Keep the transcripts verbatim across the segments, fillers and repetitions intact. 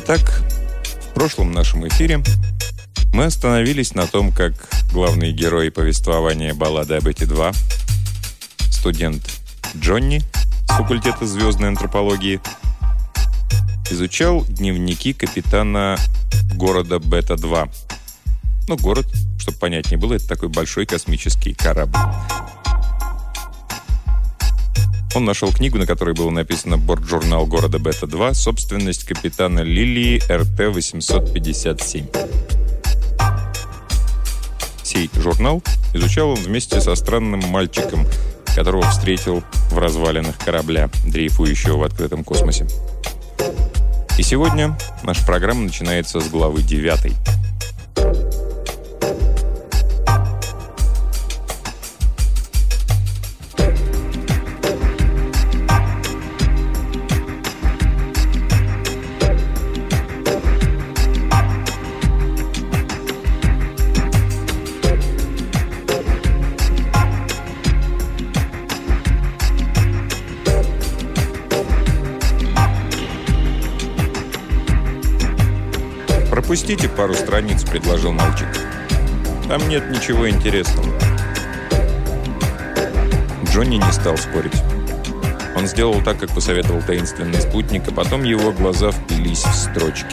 Итак, в прошлом нашем эфире мы остановились на том, как главный герой повествования «Баллады об Эти-два», студент Джонни с факультета звездной антропологии, изучал дневники капитана города Бета-два. Ну, город, чтобы понятнее было, это такой большой космический корабль. Он нашел книгу, на которой было написано «Бортжурнал города Бета-два. Собственность капитана Лилии эр тэ восемьсот пятьдесят семь». Сей журнал изучал он вместе со странным мальчиком, которого встретил в развалинах корабля, дрейфующего в открытом космосе. И сегодня наша программа начинается с главы девятой. «Пропустите пару страниц», — предложил мальчик. «Там нет ничего интересного». Джонни не стал спорить. Он сделал так, как посоветовал таинственный спутник, а потом его глаза впились в строчки.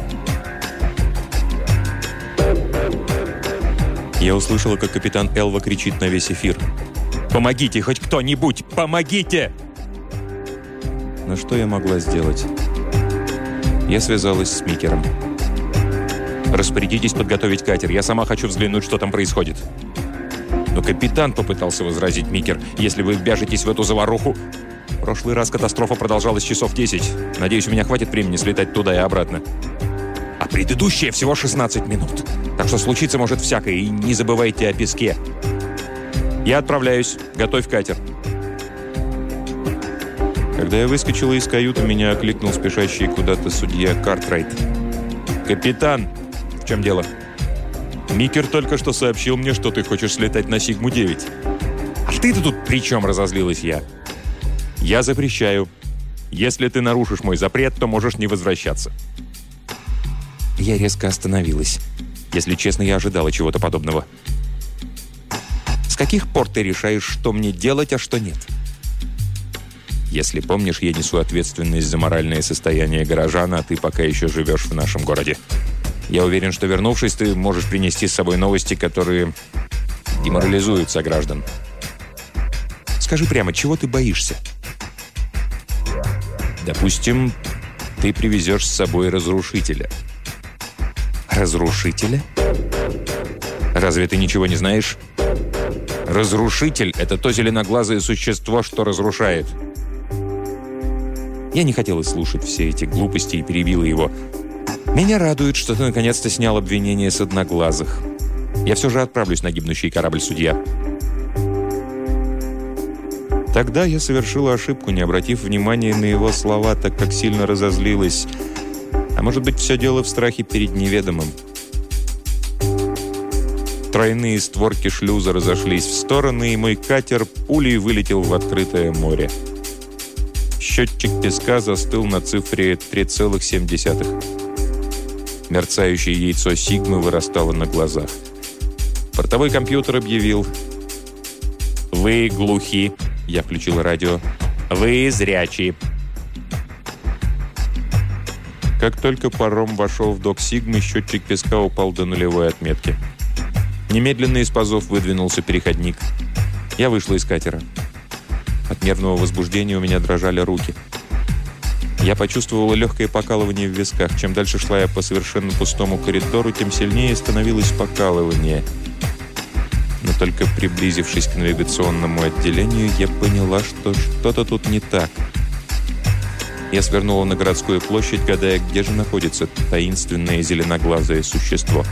Я услышала, как капитан Элва кричит на весь эфир: «Помогите, хоть кто-нибудь! Помогите!» Но что я могла сделать? Я связалась с Микером. «Распорядитесь подготовить катер. Я сама хочу взглянуть, что там происходит». «Но капитан», — попытался возразить Микер, — «если вы вяжетесь в эту заваруху...» «В прошлый раз катастрофа продолжалась часов десять. Надеюсь, у меня хватит времени слетать туда и обратно». «А предыдущая всего шестнадцать минут. Так что случиться может всякое, и не забывайте о песке». «Я отправляюсь. Готовь катер». Когда я выскочила из каюты, меня окликнул спешащий куда-то судья Картрайт. «Капитан! В чем дело?» «Микер только что сообщил мне, что ты хочешь слетать на Сигму девять». «А ты-то тут при чем?» — разозлилась я. «Я запрещаю. Если ты нарушишь мой запрет, то можешь не возвращаться». Я резко остановилась. Если честно, я ожидала чего-то подобного. «С каких пор ты решаешь, что мне делать, а что нет?» «Если помнишь, я несу ответственность за моральное состояние горожан, а ты пока еще живешь в нашем городе. Я уверен, что, вернувшись, ты можешь принести с собой новости, которые деморализуют сограждан. Скажи прямо, чего ты боишься?» «Допустим, ты привезешь с собой разрушителя». «Разрушителя? Разве ты ничего не знаешь?» «Разрушитель — это то зеленоглазое существо, что разрушает». Я не хотела слушать все эти глупости и перебила его. «Меня радует, что ты наконец-то снял обвинение с одноглазых. Я все же отправлюсь на гибнущий корабль, судья». Тогда я совершила ошибку, не обратив внимания на его слова, так как сильно разозлилась. А может быть, все дело в страхе перед неведомым. Тройные створки шлюза разошлись в стороны, и мой катер пулей вылетел в открытое море. Счетчик песка застыл на цифре три целых семь десятых. Мерцающее яйцо Сигмы вырастало на глазах. Бортовой компьютер объявил: «Вы глухи». Я включил радио. «Вы зрячи». Как только паром вошел в док Сигмы, счетчик песка упал до нулевой отметки. Немедленно из пазов выдвинулся переходник. Я вышла из катера. От нервного возбуждения у меня дрожали руки. Я почувствовала легкое покалывание в висках. Чем дальше шла я по совершенно пустому коридору, тем сильнее становилось покалывание. Но только приблизившись к навигационному отделению, я поняла, что что-то тут не так. Я свернула на городскую площадь, гадая, где же находится таинственное зеленоглазое существо.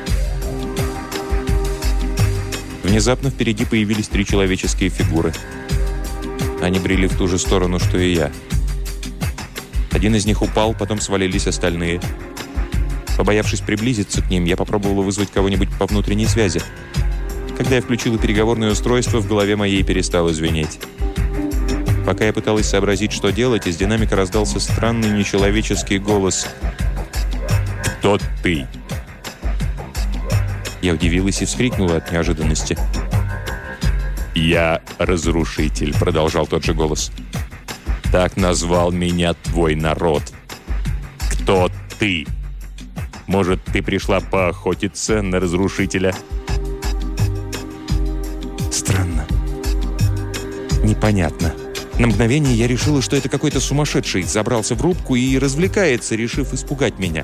Внезапно впереди появились три человеческие фигуры. Они брели в ту же сторону, что и я. Один из них упал, потом свалились остальные. Побоявшись приблизиться к ним, я попробовала вызвать кого-нибудь по внутренней связи. Когда я включила переговорное устройство, в голове моей перестало звенеть. Пока я пыталась сообразить, что делать, из динамика раздался странный нечеловеческий голос. Кто ты?» Я удивилась и вскрикнула от неожиданности. «Я разрушитель», — продолжал тот же голос. «Так назвал меня твой народ. Кто ты? Может, ты пришла поохотиться на разрушителя?» Странно. Непонятно. На мгновение я решила, что это какой-то сумасшедший забрался в рубку и развлекается, решив испугать меня.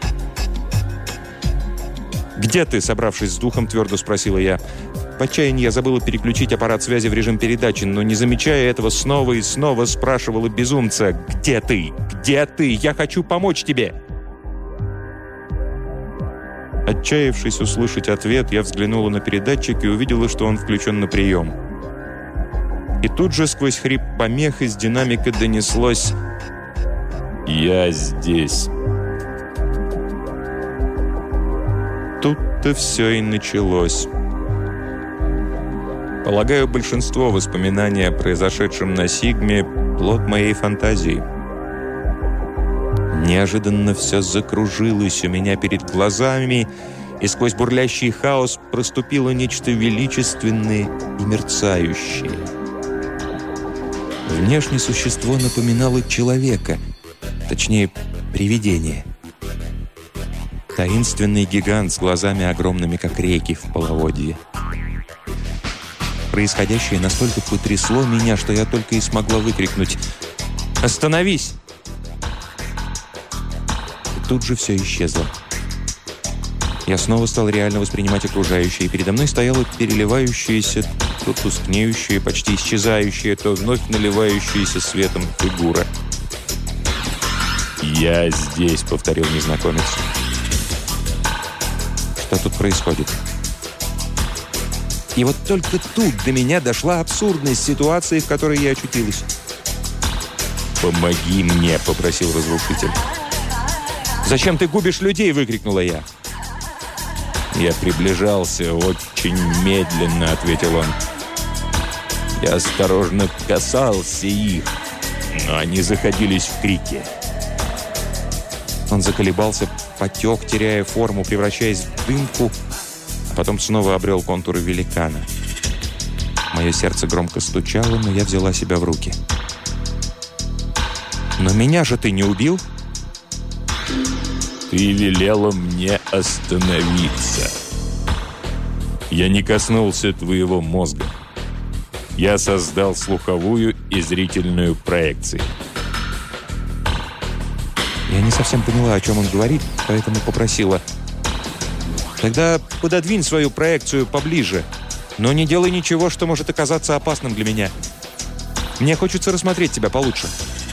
«Где ты?» — собравшись с духом, твердо спросила я. В отчаянии я забыла переключить аппарат связи в режим передачи, но, не замечая этого, снова и снова спрашивала безумца: «Где ты? Где ты? Я хочу помочь тебе!» Отчаявшись услышать ответ, я взглянула на передатчик и увидела, что он включен на прием. И тут же сквозь хрип помех из динамика донеслось: «Я здесь». Тут-то все и началось. Полагаю, большинство воспоминаний о произошедшем на Сигме – плод моей фантазии. Неожиданно все закружилось у меня перед глазами, и сквозь бурлящий хаос проступило нечто величественное и мерцающее. Внешне существо напоминало человека, точнее, привидение. Таинственный гигант с глазами огромными, как реки в половодье. Происходящее настолько потрясло меня, что я только и смогла выкрикнуть: «Остановись!» И тут же все исчезло. Я снова стал реально воспринимать окружающее, и передо мной стояла переливающаяся, то тускнеющая, почти исчезающая, то вновь наливающаяся светом фигура. «Я здесь», — повторил незнакомец. Что тут происходит? И вот только тут до меня дошла абсурдность ситуации, в которой я очутилась. «Помоги мне», — попросил разрушитель. «Зачем ты губишь людей?» — выкрикнула я. «Я приближался очень медленно», — ответил он. «Я осторожно касался их, но они заходились в крики». Он заколебался, потек, теряя форму, превращаясь в дымку, а потом снова обрел контуры великана. Мое сердце громко стучало, но я взяла себя в руки. «Но меня же ты не убил?» «Ты велела мне остановиться. Я не коснулся твоего мозга. Я создал слуховую и зрительную проекции». Я не совсем поняла, о чем он говорит, поэтому попросила: «Тогда пододвинь свою проекцию поближе, но не делай ничего, что может оказаться опасным для меня. Мне хочется рассмотреть тебя получше».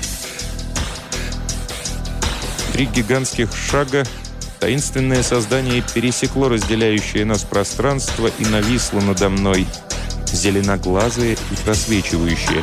Три гигантских шага таинственное создание пересекло разделяющее нас пространство и нависло надо мной, зеленоглазое и просвечивающее.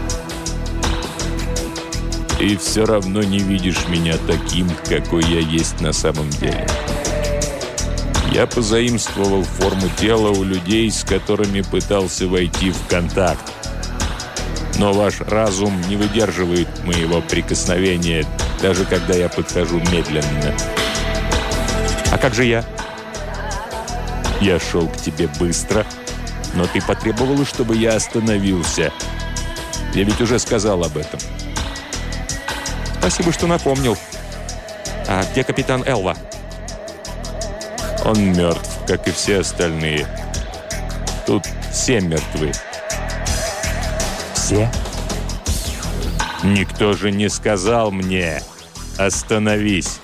«Ты все равно не видишь меня таким, какой я есть на самом деле. Я позаимствовал форму тела у людей, с которыми пытался войти в контакт. Но ваш разум не выдерживает моего прикосновения, даже когда я подхожу медленно». «А как же я?» «Я шел к тебе быстро, но ты потребовала, чтобы я остановился. Я ведь уже сказал об этом». «Спасибо, что напомнил. А где капитан Элва?» «Он мертв, как и все остальные. Тут все мертвы». «Все?» «Никто же не сказал мне: остановись!»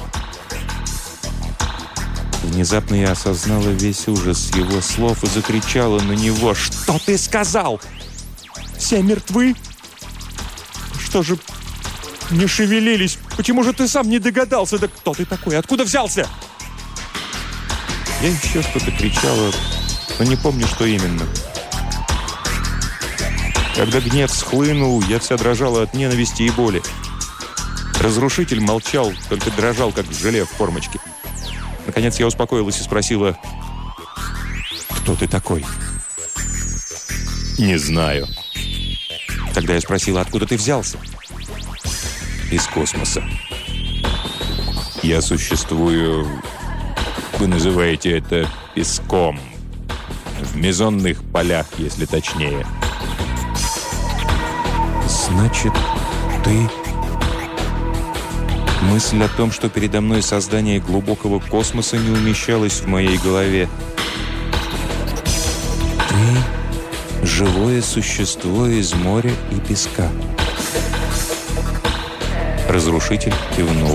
Внезапно я осознала весь ужас его слов и закричала на него: «Что ты сказал? Все мертвы? Что же не шевелились? Почему же ты сам не догадался? Да кто ты такой? Откуда взялся?» Я еще что-то кричала, но не помню, что именно. Когда гнев схлынул, я вся дрожала от ненависти и боли. Разрушитель молчал, только дрожал, как желе в формочке. Наконец я успокоилась и спросила: «Кто ты такой?» «Не знаю». Тогда я спросила: «Откуда ты взялся?» «Из космоса». Я существую, вы называете это песком, в мезонных полях, если точнее. Значит, ты... Мысль о том, что передо мной создание глубокого космоса, не умещалась в моей голове. Ты — живое существо из моря и песка. Разрушитель кивнул.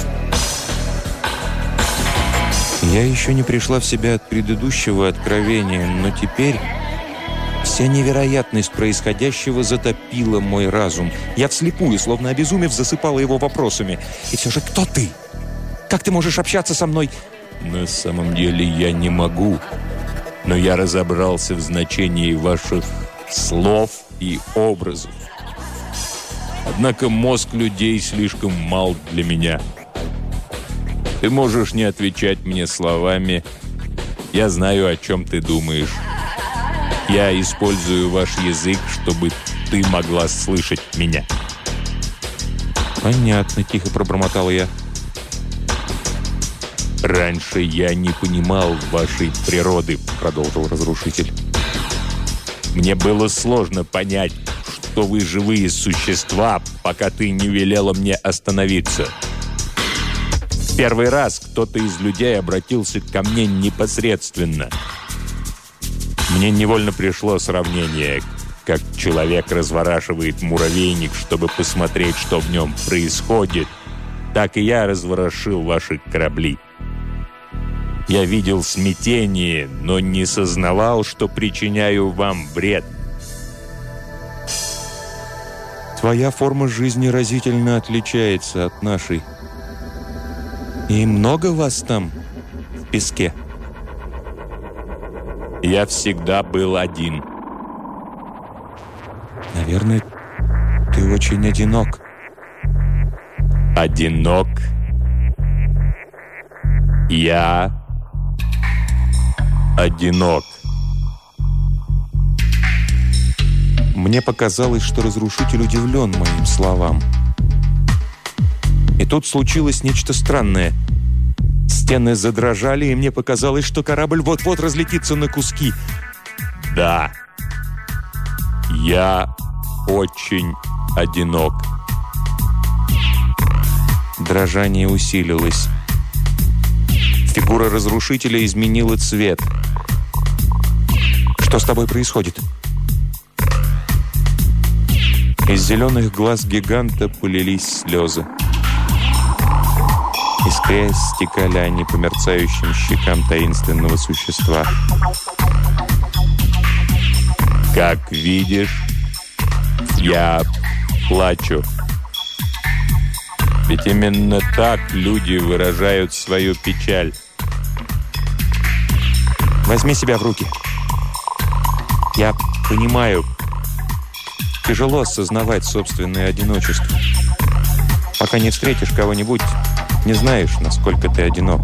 Я еще не пришла в себя от предыдущего откровения, но теперь вся невероятность происходящего затопила мой разум. Я вслепую, словно обезумев, засыпала его вопросами. И все же, кто ты? Как ты можешь общаться со мной? На самом деле я не могу, но я разобрался в значении ваших слов и образов. Однако мозг людей слишком мал для меня. Ты можешь не отвечать мне словами. Я знаю, о чем ты думаешь. Я использую ваш язык, чтобы ты могла слышать меня. Понятно, тихо пробормотал я. Раньше я не понимал вашей природы, продолжил разрушитель. Мне было сложно понять, что вы живые существа, пока ты не велела мне остановиться. В первый раз кто-то из людей обратился ко мне непосредственно. Мне невольно пришло сравнение, как человек разворачивает муравейник, чтобы посмотреть, что в нем происходит. Так и я разворошил ваши корабли. Я видел смятение, но не сознавал, что причиняю вам вред. Твоя форма жизни разительно отличается от нашей. И много вас там, в песке? Я всегда был один. Наверное, ты очень одинок. Одинок? Я одинок. Мне показалось, что разрушитель удивлен моим словам. И тут случилось нечто странное. Стены задрожали, и мне показалось, что корабль вот-вот разлетится на куски. Да, я очень одинок. Дрожание усилилось. Фигура разрушителя изменила цвет. Что с тобой происходит? Из зеленых глаз гиганта полились слезы. Искрясь, стекали они по мерцающим щекам таинственного существа. Как видишь, я плачу. Ведь именно так люди выражают свою печаль. Возьми себя в руки. Я понимаю, тяжело осознавать собственное одиночество. Пока не встретишь кого-нибудь, не знаешь, насколько ты одинок.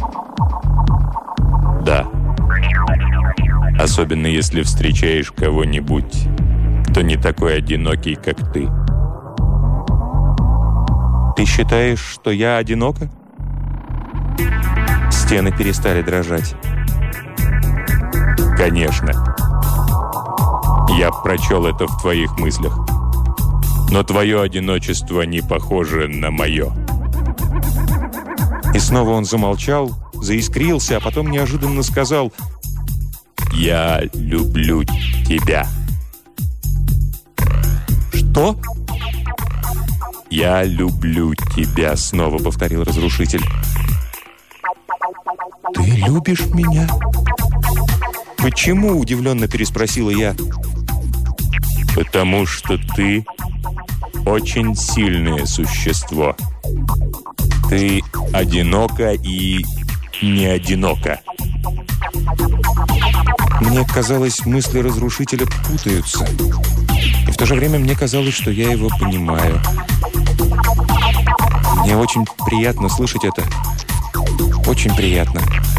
Да. Особенно если встречаешь кого-нибудь, кто не такой одинокий, как ты. Ты считаешь, что я одинока? Стены перестали дрожать. Конечно. Я прочел это в твоих мыслях. Но твое одиночество не похоже на мое. И снова он замолчал, заискрился, а потом неожиданно сказал: «Я люблю тебя». «Что?» «Я люблю тебя», — снова повторил разрушитель. «Ты любишь меня?» «Почему?» — удивленно переспросила я. «Потому что ты очень сильное существо. Ты одинока и не одинока». Мне казалось, мысли разрушителя путаются. И в то же время мне казалось, что я его понимаю. Мне очень приятно слышать это. Очень приятно.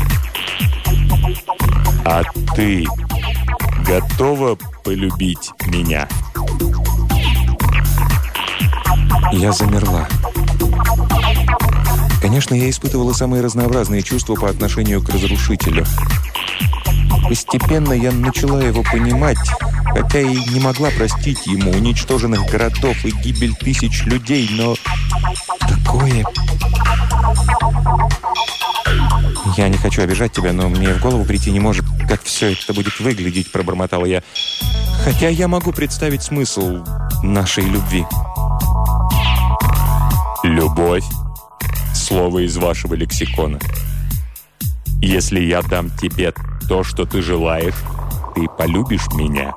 А ты готова полюбить меня? Я замерла. Конечно, я испытывала самые разнообразные чувства по отношению к разрушителю. Постепенно я начала его понимать, хотя и не могла простить ему уничтоженных городов и гибель тысяч людей, но такое... «Я не хочу обижать тебя, но мне в голову прийти не может, как все это будет выглядеть», — пробормотала я. «Хотя я могу представить смысл нашей любви». «Любовь» — слово из вашего лексикона. Если я дам тебе то, что ты желаешь, ты полюбишь меня.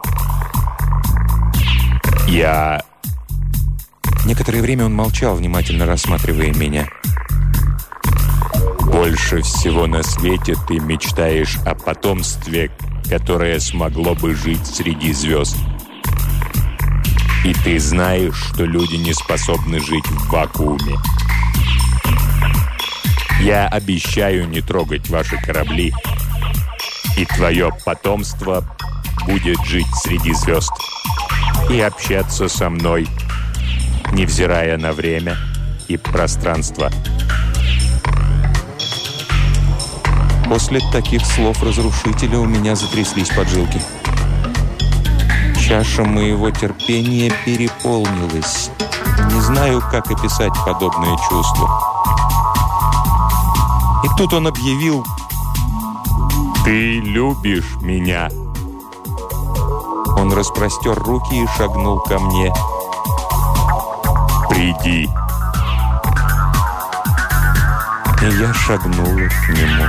Я... Некоторое время он молчал, внимательно рассматривая меня. Больше всего на свете ты мечтаешь о потомстве, которое смогло бы жить среди звезд. И ты знаешь, что люди не способны жить в вакууме. Я обещаю не трогать ваши корабли, и твое потомство будет жить среди звезд и общаться со мной, невзирая на время и пространство. После таких слов разрушителя у меня затряслись поджилки. Чаша моего терпения переполнилась. Не знаю, как описать подобное чувство. И тут он объявил: «Ты любишь меня». Он распростер руки и шагнул ко мне. «Приди». И я шагнула к нему.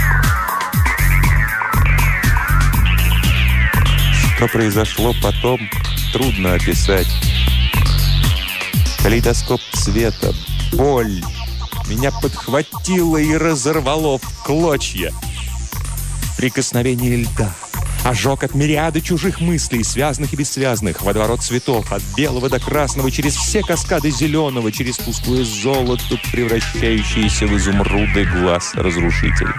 Что произошло потом, трудно описать. Калейдоскоп цвета, боль. Меня подхватило и разорвало в клочья. Прикосновение льда. Ожог от мириады чужих мыслей, связанных и бессвязных. Водоворот цветов, от белого до красного, через все каскады зеленого, через пустое золото, превращающееся в изумруды глаз разрушителя.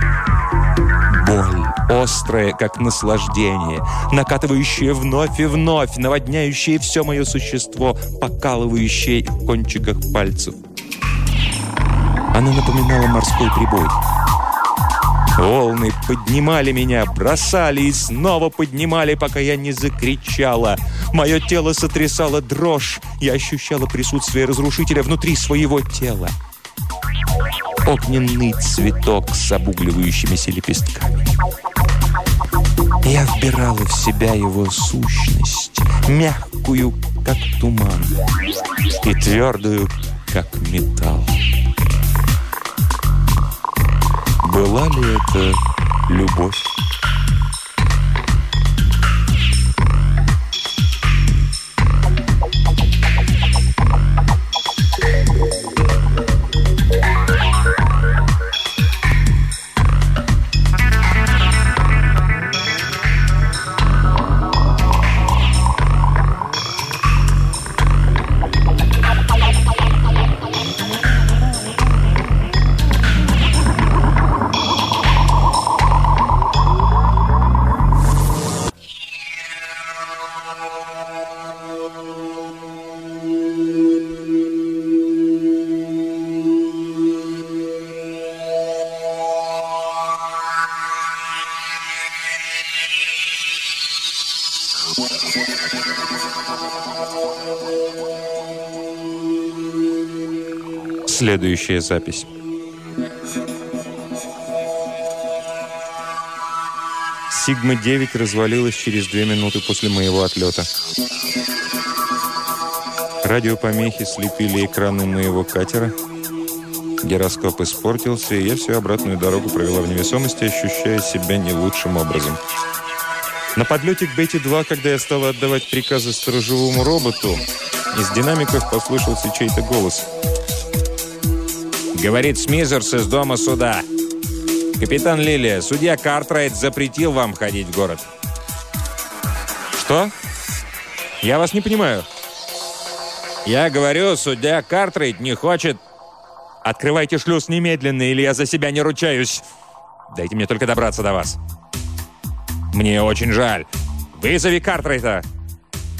Боль, острая, как наслаждение, накатывающая вновь и вновь, наводняющая все мое существо, покалывающая в кончиках пальцев. Она напоминала морской прибой. Волны поднимали меня, бросали и снова поднимали, пока я не закричала. Мое тело сотрясало дрожь. Я ощущала присутствие разрушителя внутри своего тела. Огненный цветок с обугливающимися лепестками. Я вбирала в себя его сущность, мягкую, как туман, и твердую, как металл. Была ли это любовь? Следующая запись. Сигма-девять развалилась через две минуты после моего отлета. Радиопомехи слепили экраны моего катера. Гироскоп испортился, и я всю обратную дорогу провела в невесомости, ощущая себя не лучшим образом. На подлете к Бетти-два, когда я стала отдавать приказы сторожевому роботу, из динамиков послышался чей-то голос. Говорит Смизерс из дома суда. Капитан Лилия, судья Картрайт запретил вам ходить в город. Что? Я вас не понимаю. Я говорю, судья Картрайт не хочет... Открывайте шлюз немедленно, или я за себя не ручаюсь. Дайте мне только добраться до вас. Мне очень жаль. Вызови Картрайта.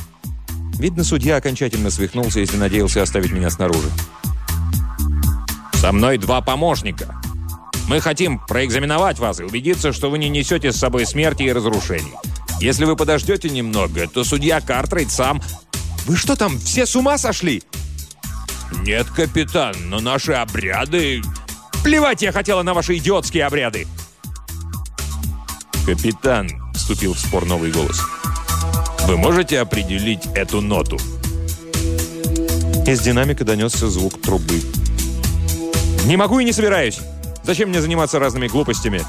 Видно, судья окончательно свихнулся, если надеялся оставить меня снаружи. «Со мной два помощника. Мы хотим проэкзаменовать вас и убедиться, что вы не несете с собой смерти и разрушений. Если вы подождете немного, то судья Картрайт сам...» «Вы что там, все с ума сошли?» «Нет, капитан, но наши обряды...» «Плевать я хотела на ваши идиотские обряды!» «Капитан», — вступил в спор новый голос, — «вы можете определить эту ноту?» Из динамика донесся звук трубы. «Не могу и не собираюсь! Зачем мне заниматься разными глупостями?»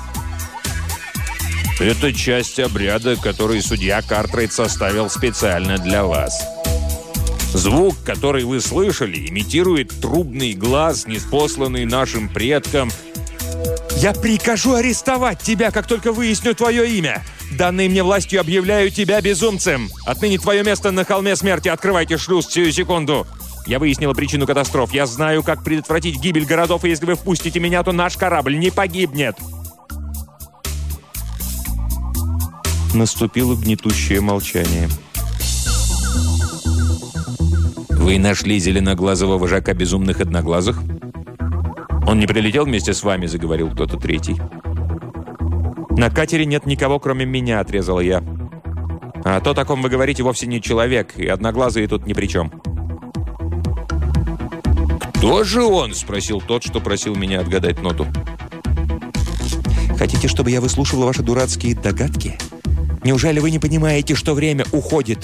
«Это часть обряда, который судья Картрайт составил специально для вас. Звук, который вы слышали, имитирует трубный глаз, ниспосланный нашим предкам». «Я прикажу арестовать тебя, как только выясню твое имя! Данной мне властью объявляю тебя безумцем! Отныне твое место на холме смерти! Открывайте шлюз сию секунду! Я выяснила причину катастроф. Я знаю, как предотвратить гибель городов, и если вы впустите меня, то наш корабль не погибнет!» Наступило гнетущее молчание. «Вы нашли зеленоглазого вожака безумных одноглазых?» «Он не прилетел вместе с вами?» — заговорил кто-то третий. «На катере нет никого, кроме меня», — отрезала я. «А то, о ком вы говорите, вовсе не человек, и одноглазые тут ни при чем». «Кто же он?» — спросил тот, что просил меня отгадать ноту. «Хотите, чтобы я выслушивала ваши дурацкие догадки? Неужели вы не понимаете, что время уходит?»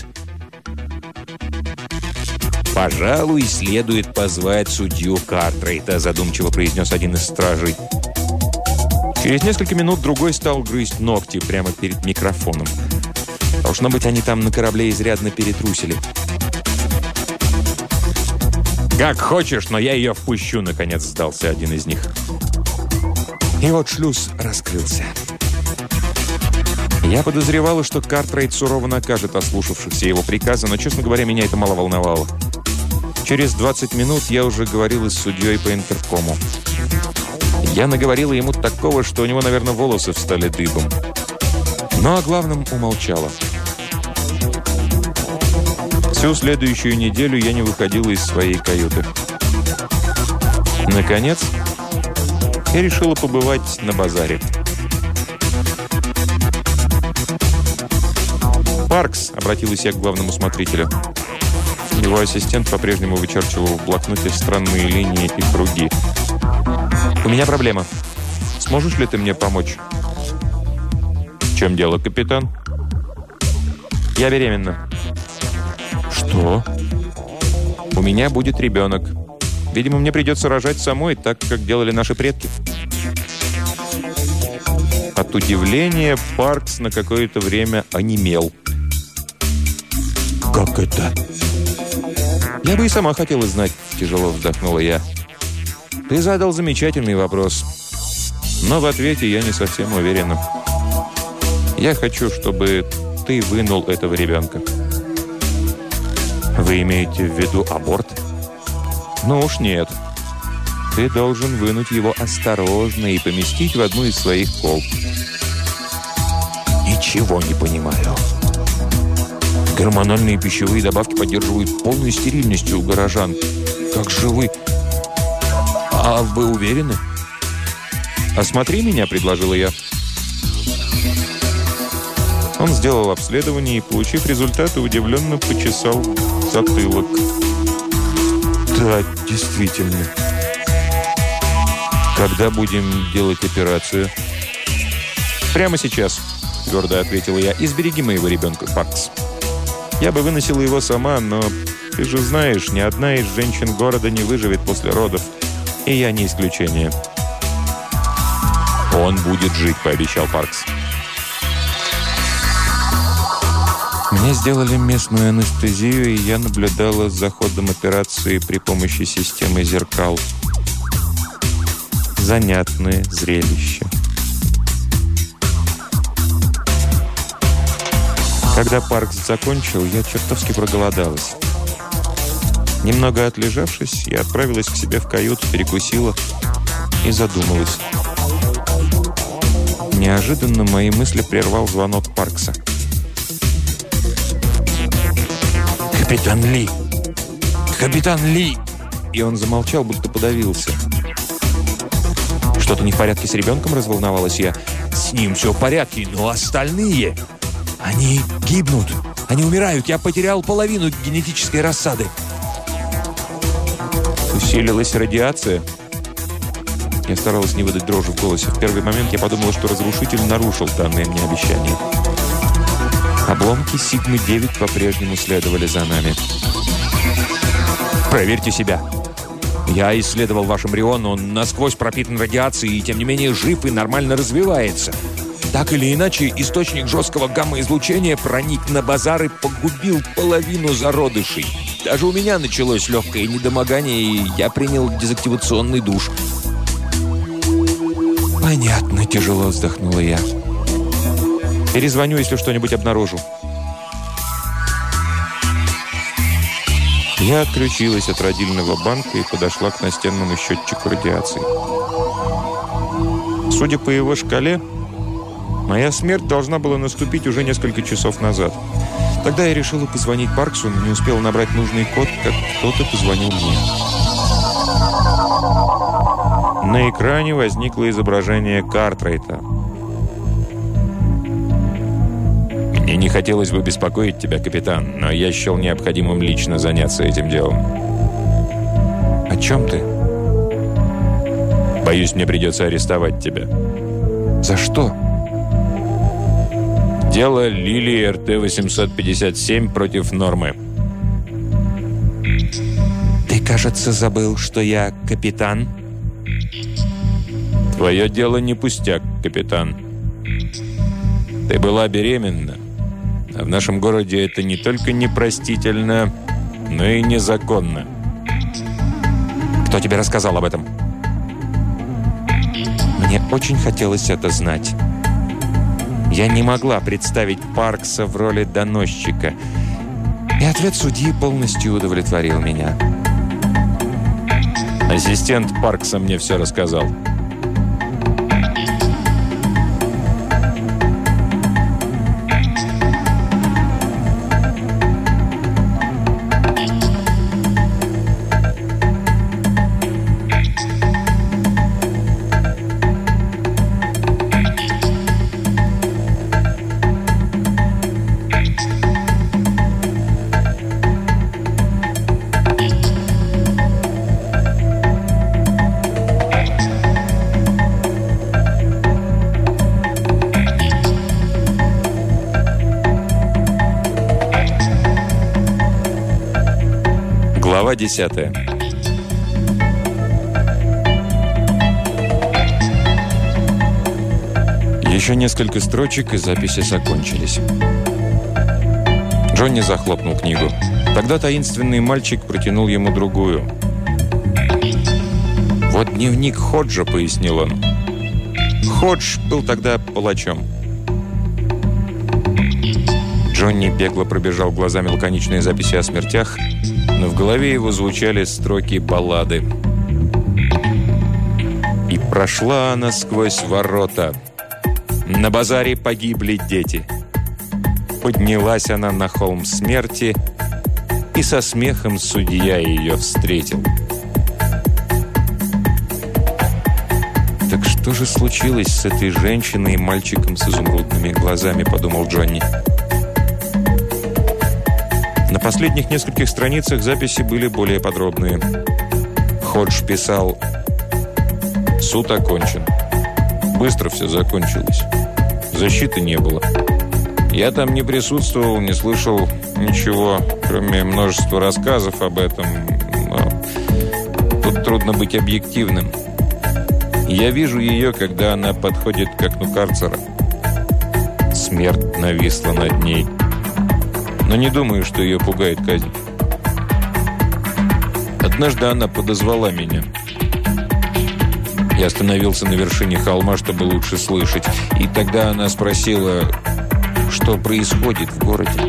«Пожалуй, следует позвать судью Картрайта», — задумчиво произнес один из стражей. Через несколько минут другой стал грызть ногти прямо перед микрофоном. Должно быть, они там на корабле изрядно перетрусили. «Как хочешь, но я ее впущу», — наконец сдался один из них. И вот шлюз раскрылся. Я подозревала, что Картрайт сурово накажет ослушавшихся его приказа, но, честно говоря, меня это мало волновало. Через двадцать минут я уже говорила с судьей по интеркому. Я наговорила ему такого, что у него, наверное, волосы встали дыбом. Но о главном умолчала. Всю следующую неделю я не выходила из своей каюты. Наконец, я решила побывать на базаре. «Паркс», — обратилась я к главному смотрителю. Его ассистент по-прежнему вычерчивал в блокноте странные линии и круги. «У меня проблема. Сможешь ли ты мне помочь?» «В чем дело, капитан?» «Я беременна». «Что?» «У меня будет ребенок. Видимо, мне придется рожать самой, так, как делали наши предки». От удивления Паркс на какое-то время онемел. «Как это?» «Я бы и сама хотела знать», — тяжело вздохнула я. «Ты задал замечательный вопрос, но в ответе я не совсем уверена. Я хочу, чтобы ты вынул этого ребенка». «Вы имеете в виду аборт?» «Ну уж нет. Ты должен вынуть его осторожно и поместить в одну из своих кол». «Ничего не понимаю. Гормональные пищевые добавки поддерживают полную стерильность у горожан. Как же вы... А вы уверены?» «Осмотри меня», — предложила я. Он сделал обследование и, получив результаты, удивленно почесал затылок. «Да, действительно. Когда будем делать операцию?» «Прямо сейчас», — твердо ответила я. «И сбереги моего ребенка, Паркс. Я бы выносила его сама, но ты же знаешь, ни одна из женщин города не выживет после родов. И я не исключение». «Он будет жить», — пообещал Паркс. Мне сделали местную анестезию, и я наблюдала за ходом операции при помощи системы зеркал. Занятное зрелище. Когда Паркс закончил, я чертовски проголодалась. Немного отлежавшись, я отправилась к себе в каюту, перекусила и задумалась. Неожиданно мои мысли прервал звонок Паркса. «Капитан Ли! Капитан Ли!» И он замолчал, будто подавился. «Что-то не в порядке с ребенком?» – разволновалась я. «С ним все в порядке, но остальные...» «Они гибнут! Они умирают! Я потерял половину генетической рассады!» Усилилась радиация. Я старалась не выдать дрожи в голосе. В первый момент я подумала, что разрушитель нарушил данное мне обещание. Обломки Сигмы девять по-прежнему следовали за нами. «Проверьте себя. Я исследовал ваш эмбрион, он насквозь пропитан радиацией и, тем не менее, жив и нормально развивается. Так или иначе, источник жесткого гамма-излучения проник на базар и погубил половину зародышей. Даже у меня началось легкое недомогание, и я принял дезактивационный душ». «Понятно», – тяжело вздохнула я. «Перезвоню, если что-нибудь обнаружу». Я отключилась от родильного банка и подошла к настенному счетчику радиации. Судя по его шкале, моя смерть должна была наступить уже несколько часов назад. Тогда я решила позвонить Парксу, но не успела набрать нужный код, как кто-то позвонил мне. На экране возникло изображение Картрайта. «Мне не хотелось бы беспокоить тебя, капитан, но я счел необходимым лично заняться этим делом». «О чем ты?» «Боюсь, мне придется арестовать тебя». «За что?» «Дело Лилии эр тэ восемьсот пятьдесят семь против Нормы». «Ты, кажется, забыл, что я капитан». «Твое дело не пустяк, капитан. Ты была беременна. А в нашем городе это не только непростительно, но и незаконно». «Кто тебе рассказал об этом?» Мне очень хотелось это знать. Я не могла представить Паркса в роли доносчика. И ответ судьи полностью удовлетворил меня. Ассистент Паркса мне все рассказал. Глава десятая. Еще несколько строчек, и записи закончились. Джонни захлопнул книгу. Тогда таинственный мальчик протянул ему другую. «Вот дневник Ходжа», — пояснил он. Ходж был тогда палачом. Джонни бегло пробежал глазами лаконичные записи о смертях, но в голове его звучали строки баллады. «И прошла она сквозь ворота. На базаре погибли дети. Поднялась она на холм смерти, и со смехом судья ее встретил». «Так что же случилось с этой женщиной и мальчиком с изумрудными глазами?» – подумал Джонни. На последних нескольких страницах записи были более подробные. Ходж писал: «Суд окончен. Быстро все закончилось. Защиты не было. Я там не присутствовал, не слышал ничего, кроме множества рассказов об этом. Но тут трудно быть объективным. Я вижу ее, когда она подходит к окну карцера. Смерть нависла над ней. Но не думаю, что ее пугает казнь. Однажды она подозвала меня. Я остановился на вершине холма, чтобы лучше слышать. И тогда она спросила, что происходит в городе.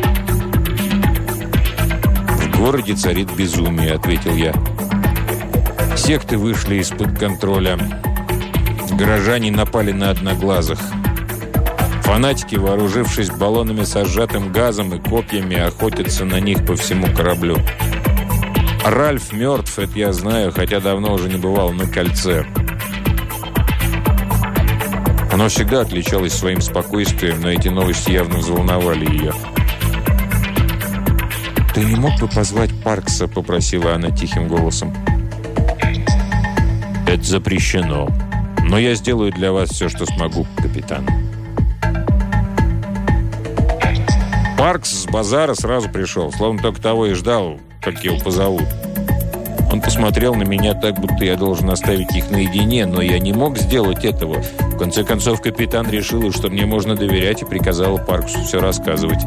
«В городе царит безумие», — ответил я. «Секты вышли из-под контроля. Горожане напали на одноглазых. Фанатики, вооружившись баллонами со сжатым газом и копьями, охотятся на них по всему кораблю. Ральф мертв, это я знаю, хотя давно уже не бывал на кольце. Оно всегда отличалось своим спокойствием, но эти новости явно взволновали ее. «Ты не мог бы позвать Паркса?» – попросила она тихим голосом. «Это запрещено. Но я сделаю для вас все, что смогу, капитан». Паркс с базара сразу пришел, словно только того и ждал, как его позовут. Он посмотрел на меня так, будто я должен оставить их наедине, но я не мог сделать этого. В конце концов, капитан решил, что мне можно доверять, и приказал Парксу все рассказывать.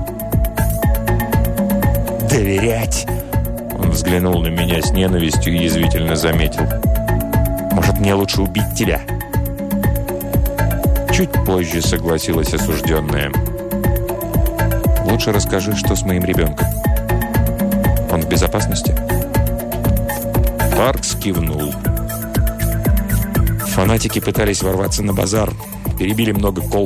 «Доверять?» Он взглянул на меня с ненавистью и язвительно заметил. «Может, мне лучше убить тебя?» Чуть позже согласилась осужденная. «Лучше расскажи, что с моим ребенком. Он в безопасности?» Паркс кивнул. Фанатики пытались ворваться на базар, перебили много колб.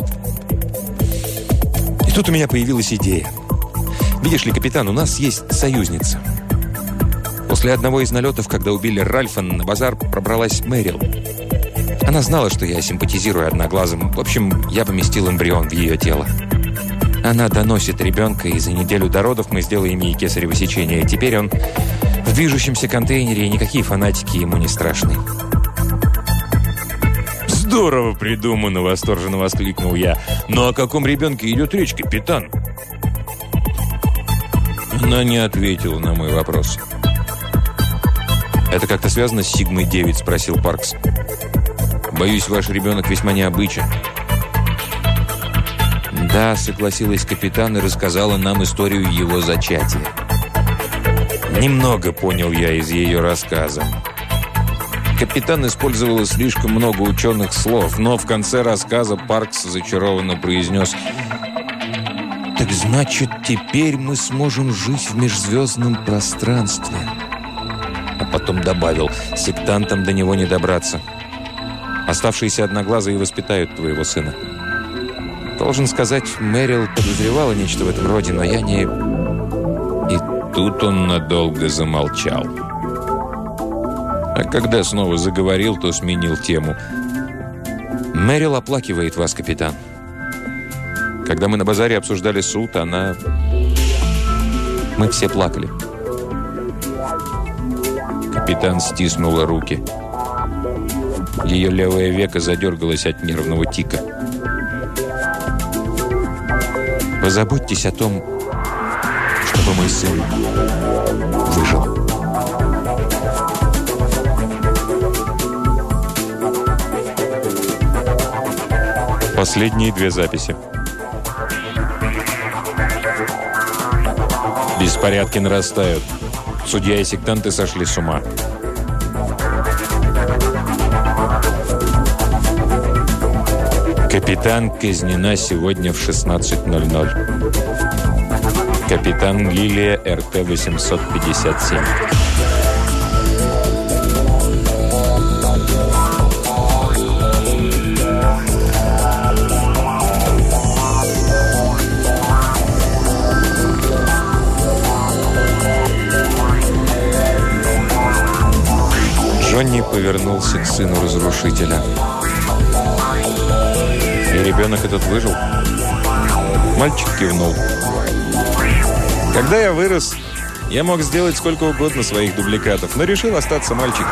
И тут у меня появилась идея. Видишь ли, капитан, у нас есть союзница. После одного из налетов, когда убили Ральфа, на базар пробралась Мэрил. Она знала, что я симпатизирую одноглазым. В общем, я поместил эмбрион в ее тело. Она доносит ребенка, и за неделю до родов мы сделаем ей кесарево сечение. Теперь он в движущемся контейнере, и никакие фанатики ему не страшны. «Здорово придумано!» – восторженно воскликнул я. «Но о каком ребенке идет речь, капитан?» Она не ответила на мой вопрос. «Это как-то связано с Сигмой девять?» – спросил Паркс. «Боюсь, ваш ребенок весьма необычен». «Да», – согласилась капитан и рассказала нам историю его зачатия. Немного понял я из ее рассказа. Капитан использовала слишком много ученых слов, но в конце рассказа Паркс зачарованно произнес: «Так значит, теперь мы сможем жить в межзвездном пространстве». А потом добавил: «Сектантам до него не добраться. Оставшиеся одноглазые воспитают твоего сына». Должен сказать, Мэрил подозревала нечто в этом роде, но я не... И тут он надолго замолчал. А когда снова заговорил, то сменил тему. «Мэрил оплакивает вас, капитан. Когда мы на базаре обсуждали суд, она... Мы все плакали». Капитан стиснула руки. Ее левое веко задергалось от нервного тика. «Позаботьтесь о том, чтобы мой сын выжил». Последние две записи. Беспорядки нарастают. Судья и сектанты сошли с ума. Капитан казнена сегодня в шестнадцать ноль ноль. Капитан Лилия, эр тэ восемьсот пятьдесят семь. Джонни повернулся к сыну разрушителя. «И ребенок этот выжил?» Мальчик кивнул. «Когда я вырос, я мог сделать сколько угодно своих дубликатов, но решил остаться мальчиком.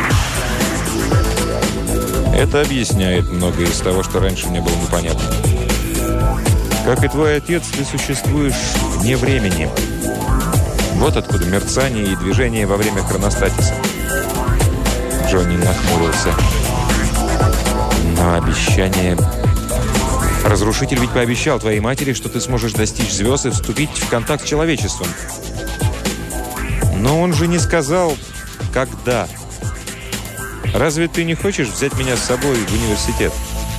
Это объясняет многое из того, что раньше мне было непонятно. Как и твой отец, ты существуешь вне времени. Вот откуда мерцание и движение во время хроностатиса». Джонни нахмурился. «Но обещание... Разрушитель ведь пообещал твоей матери, что ты сможешь достичь звезд и вступить в контакт с человечеством». «Но он же не сказал, когда. Разве ты не хочешь взять меня с собой в университет?»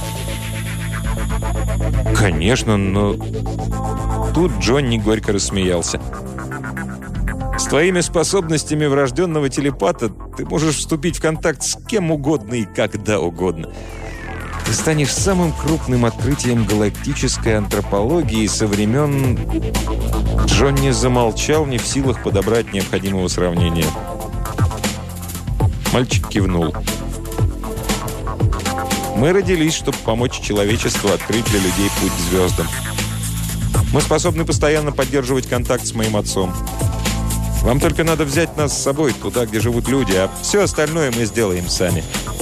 «Конечно, но...» Тут Джонни горько рассмеялся. «С твоими способностями врожденного телепата ты можешь вступить в контакт с кем угодно и когда угодно. Ты станешь самым крупным открытием галактической антропологии со времен...» Джонни замолчал, не в силах подобрать необходимого сравнения. Мальчик кивнул. Мы родились, чтобы помочь человечеству открыть для людей путь к звездам. Мы способны постоянно поддерживать контакт с моим отцом. Вам только надо взять нас с собой туда, где живут люди, а все остальное мы сделаем сами».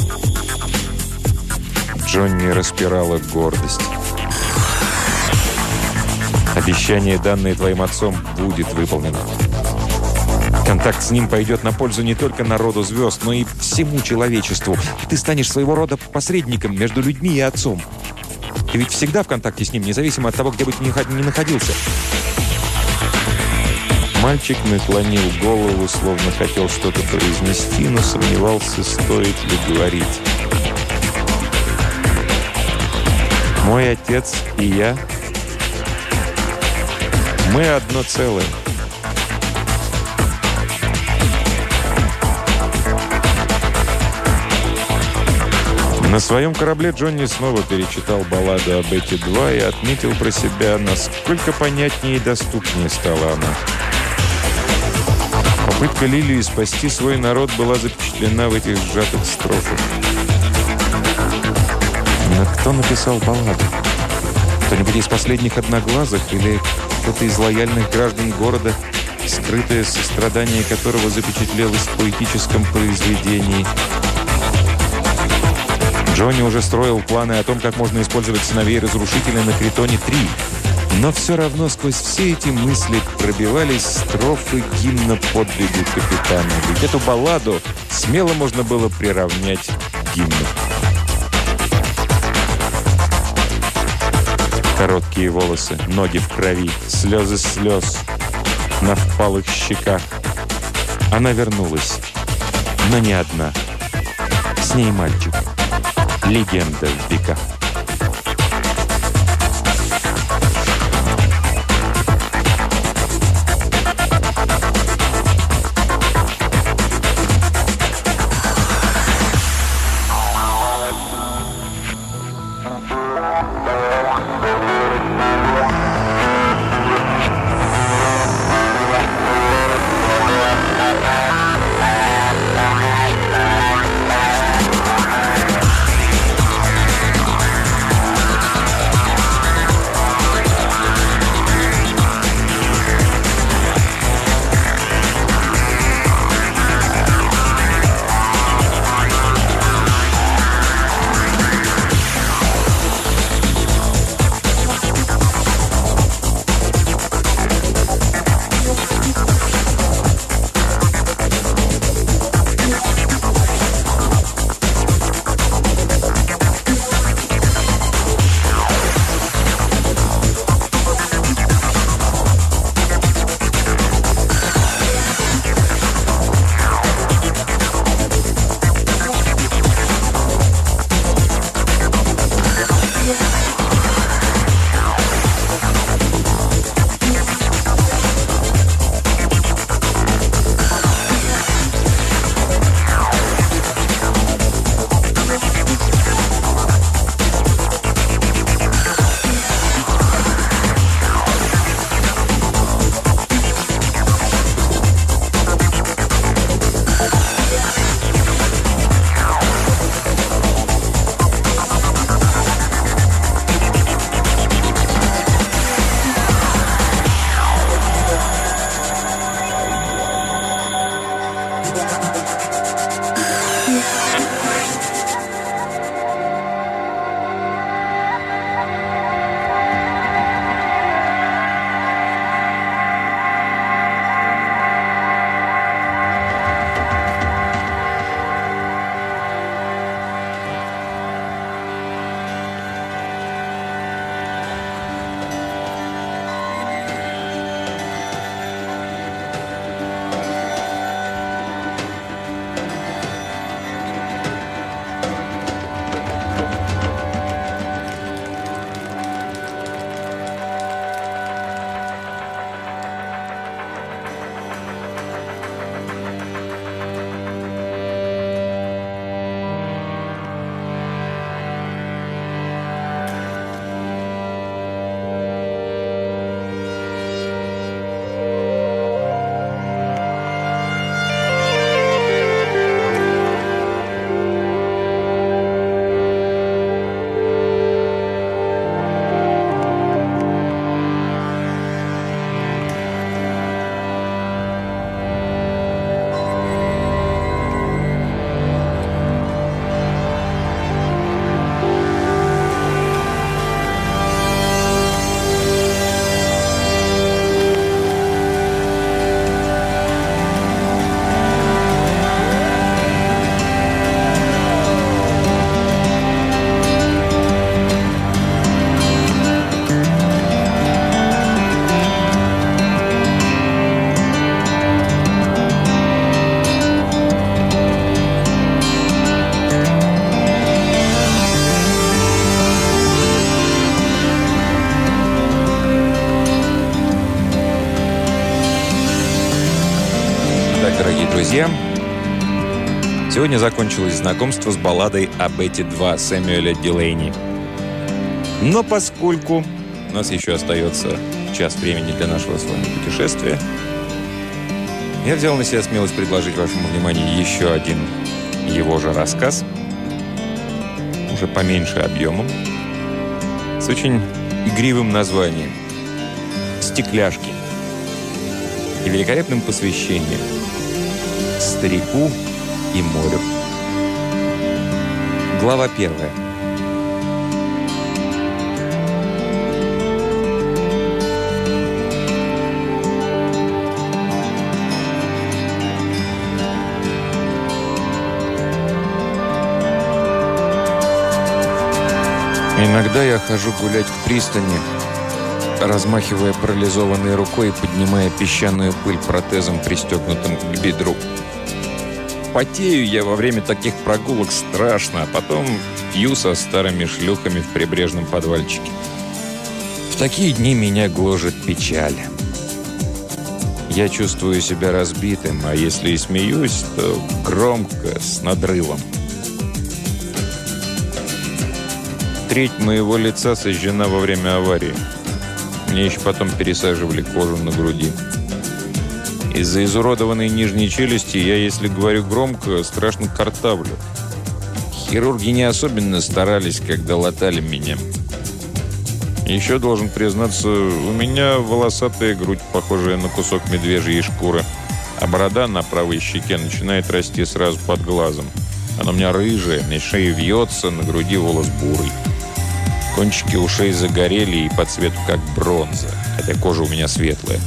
Джонни распирала гордость. Обещание, данное твоим отцом, будет выполнено. Контакт с ним пойдет на пользу не только народу звезд, но и всему человечеству. Ты станешь своего рода посредником между людьми и отцом. Ты ведь всегда в контакте с ним, независимо от того, где бы ты ни находился. Мальчик наклонил голову, словно хотел что-то произнести, но сомневался, стоит ли говорить. «Мой отец и я, мы одно целое». На своем корабле Джонни снова перечитал балладу об Эти два и отметил про себя, насколько понятнее и доступнее стала она. Попытка Лилии спасти свой народ была запечатлена в этих сжатых строфах. Но кто написал балладу? Кто-нибудь из последних одноглазых или кто-то из лояльных граждан города, скрытое сострадание которого запечатлелось в поэтическом произведении? Джонни уже строил планы о том, как можно использовать сыновей разрушителя на Критоне три. Но все равно сквозь все эти мысли пробивались строфы гимна подвигу капитана. Ведь эту балладу смело можно было приравнять к гимну. Короткие волосы, ноги в крови, слезы слез на впалых щеках. Она вернулась, но не одна. С ней мальчик. Легенда в веках. друзья, сегодня закончилось знакомство с балладой о Бетти два Сэмюэля Дилейни. Но поскольку у нас еще остается час времени для нашего с вами путешествия, я взял на себя смелость предложить вашему вниманию еще один его же рассказ, уже поменьше объемом, с очень игривым названием «Стекляшки» и великолепным посвящением старику и морю. Глава первая. Иногда я хожу гулять к пристани, размахивая парализованной рукой и поднимая песчаную пыль протезом, пристегнутым к бедру. Потею я во время таких прогулок страшно, а потом пью со старыми шлюхами в прибрежном подвальчике. В такие дни меня гложет печаль. Я чувствую себя разбитым, а если и смеюсь, то громко, с надрывом. Треть моего лица сожжена во время аварии. Мне еще потом пересаживали кожу на груди. Из-за изуродованной нижней челюсти я, если говорю громко, страшно картавлю. Хирурги не особенно старались, когда латали меня. Еще должен признаться, у меня волосатая грудь, похожая на кусок медвежьей шкуры, а борода на правой щеке начинает расти сразу под глазом. Она у меня рыжая, на шее вьется, на груди волос бурый. Кончики ушей загорели и по цвету как бронза, хотя кожа у меня светлая.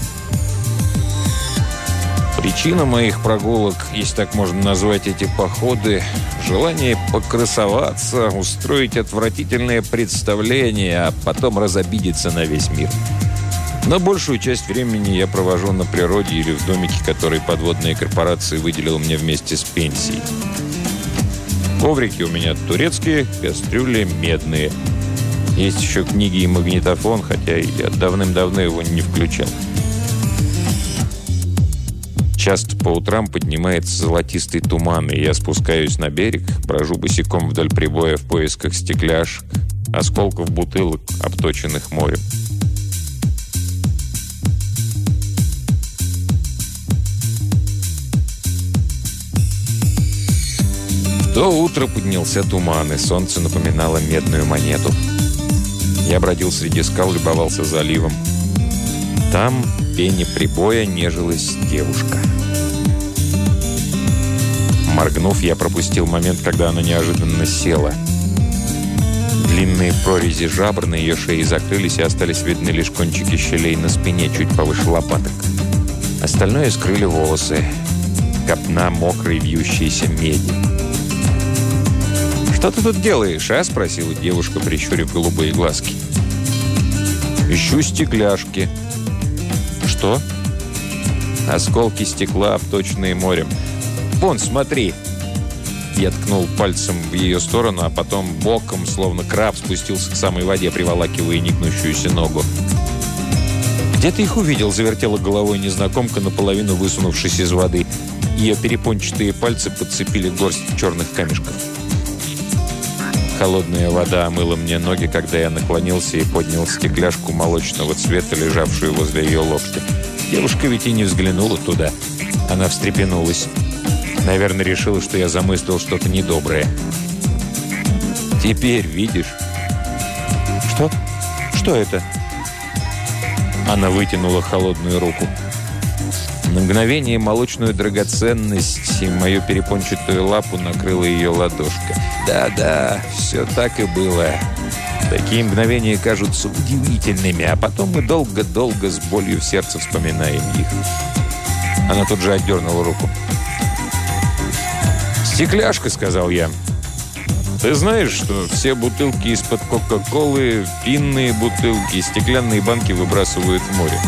Причина моих прогулок, если так можно назвать эти походы, желание покрасоваться, устроить отвратительное представление, а потом разобидеться на весь мир. Но большую часть времени я провожу на природе или в домике, который подводная корпорация выделила мне вместе с пенсией. Коврики у меня турецкие, кастрюли медные. Есть еще книги и магнитофон, хотя я давным-давно его не включал. Часто по утрам поднимается золотистый туман, и я спускаюсь на берег, брожу босиком вдоль прибоя в поисках стекляшек, осколков бутылок, обточенных морем. В то утро поднялся туман, и солнце напоминало медную монету. Я бродил среди скал, любовался заливом. Там, в пене прибоя, нежилась девушка. Моргнув, я пропустил момент, когда она неожиданно села. Длинные прорези жабр на ее шее закрылись, и остались видны лишь кончики щелей на спине, чуть повыше лопаток. Остальное скрыли волосы, копна мокрой вьющейся меди. «Что ты тут делаешь, а?» – спросила девушка, прищурив голубые глазки. «Ищу стекляшки». «Что?» «Осколки стекла, обточенные морем». «Вон, смотри!» Я ткнул пальцем в ее сторону, а потом боком, словно краб, спустился к самой воде, приволакивая негнущуюся ногу. «Где ты их увидел?» – завертела головой незнакомка, наполовину высунувшись из воды. Ее перепончатые пальцы подцепили горсть черных камешков. Холодная вода омыла мне ноги, когда я наклонился и поднял стекляшку молочного цвета, лежавшую возле ее локтя. Девушка ведь и не взглянула туда. Она встрепенулась. Наверное, решила, что я замыслил что-то недоброе. «Теперь видишь?» «Что? Что это?» Она вытянула холодную руку. На мгновение молочную драгоценность и мою перепончатую лапу накрыла ее ладошка. Да-да, все так и было. Такие мгновения кажутся удивительными, а потом мы долго-долго с болью в сердце вспоминаем их. Она тут же отдернула руку. «Стекляшка», — сказал я. «Ты знаешь, что все бутылки из-под Кока-Колы, пинные бутылки и стеклянные банки выбрасывают в море?»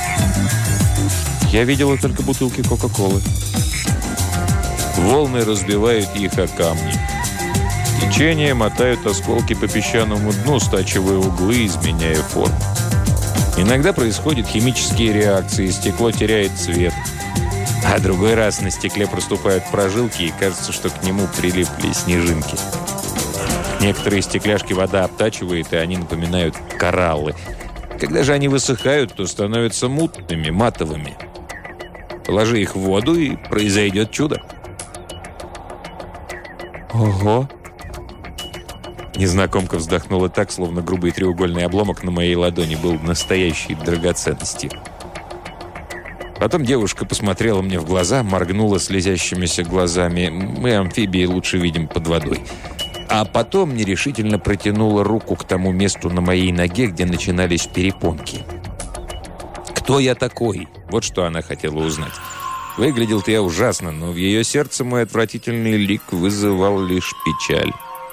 «Я видела только бутылки Кока-Колы». «Волны разбивают их о камни. Течение мотают осколки по песчаному дну, стачивая углы, изменяя форму. Иногда происходят химические реакции, стекло теряет цвет. А другой раз на стекле проступают прожилки, и кажется, что к нему прилипли снежинки. Некоторые стекляшки вода обтачивает, и они напоминают кораллы. Когда же они высыхают, то становятся мутными, матовыми. Положи их в воду, и произойдет чудо. Ого! Незнакомка вздохнула так, словно грубый треугольный обломок на моей ладони был настоящей драгоценностью. Потом девушка посмотрела мне в глаза, моргнула слезящимися глазами. Мы, амфибии, лучше видим под водой. А потом нерешительно протянула руку к тому месту на моей ноге, где начинались перепонки. Кто я такой? Вот что она хотела узнать. Выглядел-то я ужасно, но в ее сердце мой отвратительный лик вызывал лишь печаль.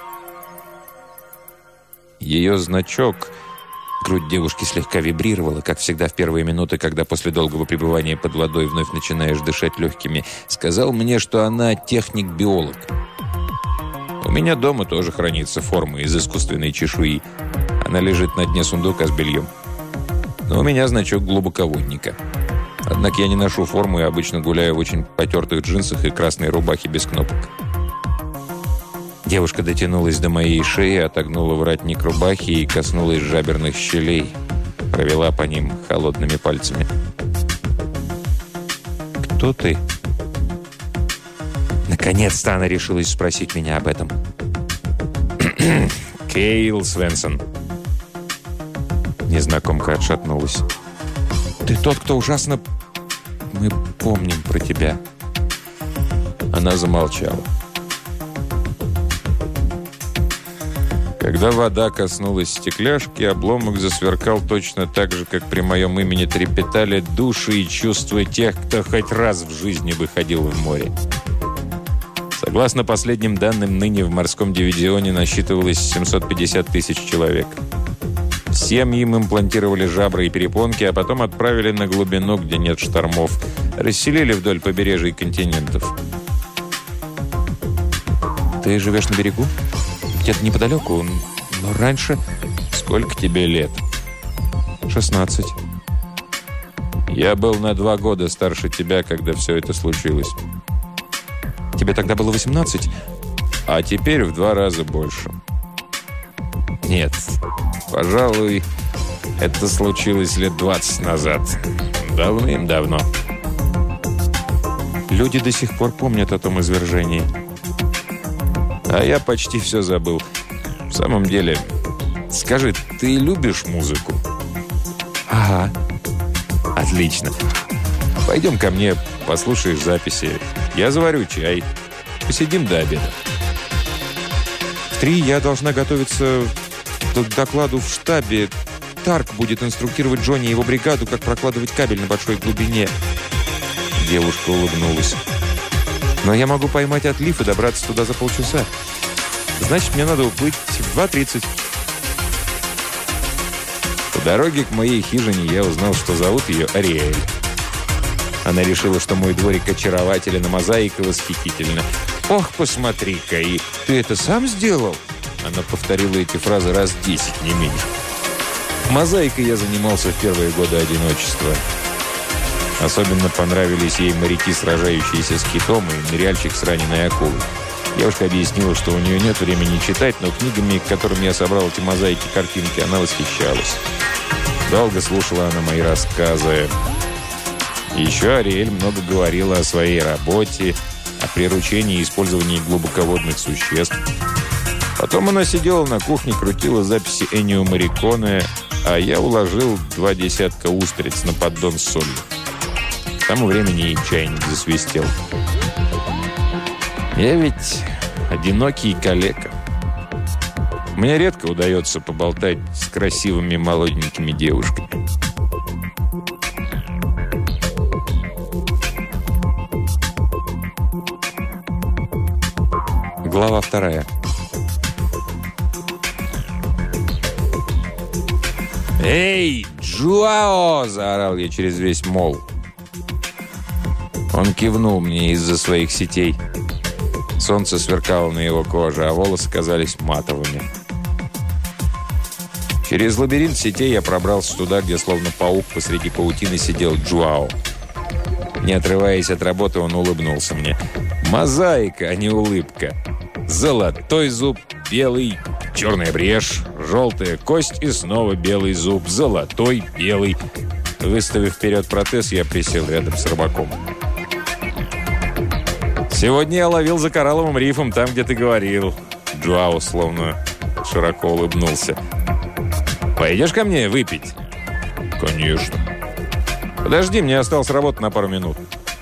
Ее значок... Грудь девушки слегка вибрировала, как всегда в первые минуты, когда после долгого пребывания под водой вновь начинаешь дышать легкими. Сказал мне, что она техник-биолог. У меня дома тоже хранится форма из искусственной чешуи. Она лежит на дне сундука с бельем. Но у меня значок глубоководника. Однако я не ношу форму и обычно гуляю в очень потертых джинсах и красной рубахе без кнопок. Девушка дотянулась до моей шеи, отогнула воротник рубахи и коснулась жаберных щелей. Провела по ним холодными пальцами. «Кто ты?» Наконец-то она решилась спросить меня об этом. «Кейл Свенсон». Незнакомка отшатнулась. «Ты тот, кто ужасно... Мы помним про тебя». Она замолчала. Когда вода коснулась стекляшки, обломок засверкал точно так же, как при моем имени трепетали души и чувства тех, кто хоть раз в жизни выходил в море. Согласно последним данным, ныне в морском дивизионе насчитывалось семьсот пятьдесят тысяч человек. Всем им имплантировали жабры и перепонки, а потом отправили на глубину, где нет штормов. Расселили вдоль побережий континентов. «Ты живешь на берегу? Где-то неподалеку, но раньше...» «Сколько тебе лет?» «шестнадцать». «Я был на два года старше тебя, когда все это случилось». «Тебе тогда было восемнадцать?» «А теперь в два раза больше». «Нет, пожалуй, это случилось лет двадцать назад. Давным-давно». «Люди до сих пор помнят о том извержении». А я почти все забыл. В самом деле, скажи, ты любишь музыку? Ага. Отлично. Пойдем ко мне, послушаешь записи. Я заварю чай. Посидим до обеда. В три я должна готовиться к докладу в штабе. Тарк будет инструктировать Джонни и его бригаду, как прокладывать кабель на большой глубине. Девушка улыбнулась. Но я могу поймать отлив и добраться туда за полчаса. Значит, мне надо уплыть в два тридцать. По дороге к моей хижине я узнал, что зовут ее Ариэль. Она решила, что мой дворик очарователен, а мозаика восхитительна. «Ох, посмотри-ка, и ты это сам сделал?» Она повторила эти фразы раз десять, не меньше. Мозаикой я занимался в первые годы одиночества. Особенно понравились ей моряки, сражающиеся с китом, и ныряльщик с раненой акулой. Девушка объяснила, что у нее нет времени читать, но книгами, к которым я собрал эти мозаики-картинки, она восхищалась. Долго слушала она мои рассказы. Еще Ариэль много говорила о своей работе, о приручении и использовании глубоководных существ. Потом она сидела на кухне, крутила записи Эннио Морриконе, а я уложил два десятка устриц на поддон с солью. К тому времени и чайник засвистел. Я ведь одинокий калека. Мне редко удается поболтать с красивыми молоденькими девушками. Глава вторая. «Эй, Джуао!» – заорал я через весь мол. Он кивнул мне из-за своих сетей. Солнце сверкало на его коже, а волосы казались матовыми. Через лабиринт сетей я пробрался туда, где словно паук посреди паутины сидел Джуао. Не отрываясь от работы, он улыбнулся мне. Мозаика, а не улыбка. Золотой зуб, белый, черная брешь, желтая кость и снова белый зуб, золотой, белый. Выставив вперед протез, я присел рядом с рыбаком. «Сегодня я ловил за коралловым рифом, там, где ты говорил». Джоао словно широко улыбнулся. «Пойдешь ко мне выпить?» «Конечно». «Подожди, мне осталось работать на пару минут».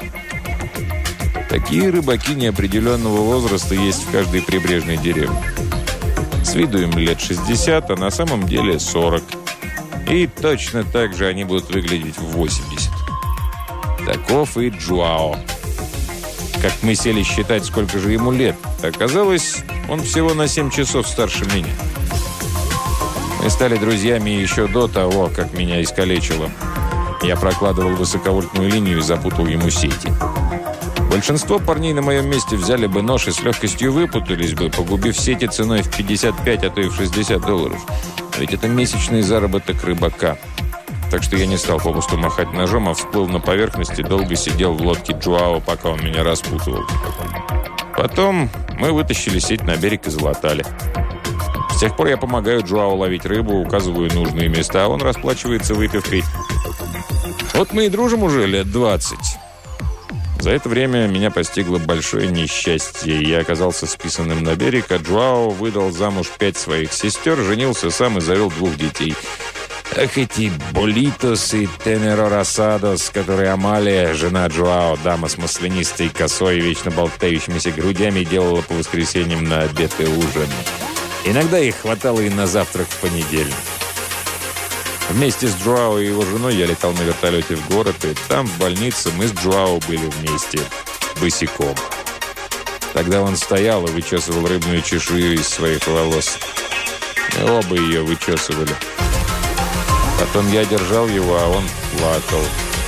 Такие рыбаки неопределенного возраста есть в каждой прибрежной деревне. С виду им лет шестьдесят, а на самом деле сорок. И точно так же они будут выглядеть в восемьдесят. Таков и Джоао. Как мы сели считать, сколько же ему лет, оказалось, он всего на семь часов старше меня. Мы стали друзьями еще до того, как меня искалечило. Я прокладывал высоковольтную линию и запутал ему сети. Большинство парней на моем месте взяли бы нож и с легкостью выпутались бы, погубив сети ценой в пятьдесят пять, а то и в шестьдесят долларов. Ведь это месячный заработок рыбака. Так что я не стал попусту махать ножом, а всплыл на поверхность и долго сидел в лодке Джоао, пока он меня распутывал. Потом мы вытащили сеть на берег и залатали. С тех пор я помогаю Джоао ловить рыбу, указываю нужные места, а он расплачивается выпивкой. Вот мы и дружим уже лет двадцать. За это время меня постигло большое несчастье. Я оказался списанным на берег, а Джоао выдал замуж пять своих сестер, женился сам и завел двух детей. Ах, эти Болитос и Тенеро Росадос, которые Амалия, жена Джоао, дама с маслянистой косой и вечно болтающимися грудями, делала по воскресеньям на обед и ужин. Иногда их хватало и на завтрак в понедельник. Вместе с Джоао и его женой я летал на вертолете в город, и там, в больнице, мы с Джоао были вместе, босиком. Тогда он стоял и вычесывал рыбную чешую из своих волос. Мы оба ее вычесывали. Потом я держал его, а он плакал.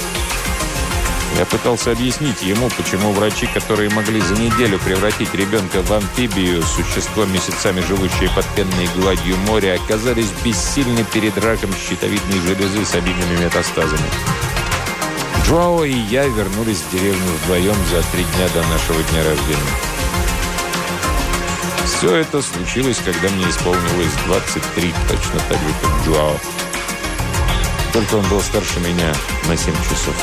Я пытался объяснить ему, почему врачи, которые могли за неделю превратить ребенка в амфибию, существо, месяцами живущее под пенной гладью моря, оказались бессильны перед раком щитовидной железы с обильными метастазами. Джоао и я вернулись в деревню вдвоем за три дня до нашего дня рождения. Все это случилось, когда мне исполнилось двадцать три, точно так же, как Джоао. Только он был старше меня на семь часов.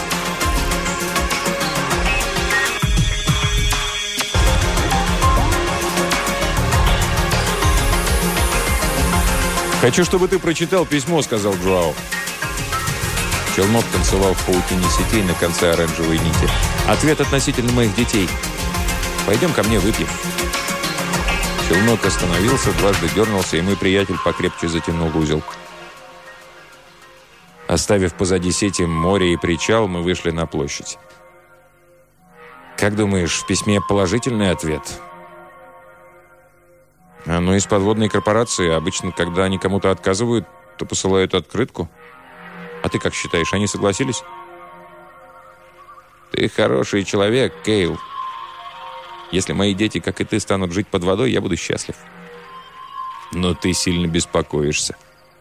«Хочу, чтобы ты прочитал письмо», — сказал Джоао. Челнок танцевал в паутине сетей на конце оранжевой нити. «Ответ относительно моих детей. Пойдем ко мне выпьем». Челнок остановился, дважды дернулся, и мой приятель покрепче затянул узел. Оставив позади сети море и причал, мы вышли на площадь. «Как думаешь, в письме положительный ответ?» «Оно из подводной корпорации. Обычно, когда они кому-то отказывают, то посылают открытку. А ты как считаешь, они согласились?» «Ты хороший человек, Кейл. Если мои дети, как и ты, станут жить под водой, я буду счастлив». «Но ты сильно беспокоишься».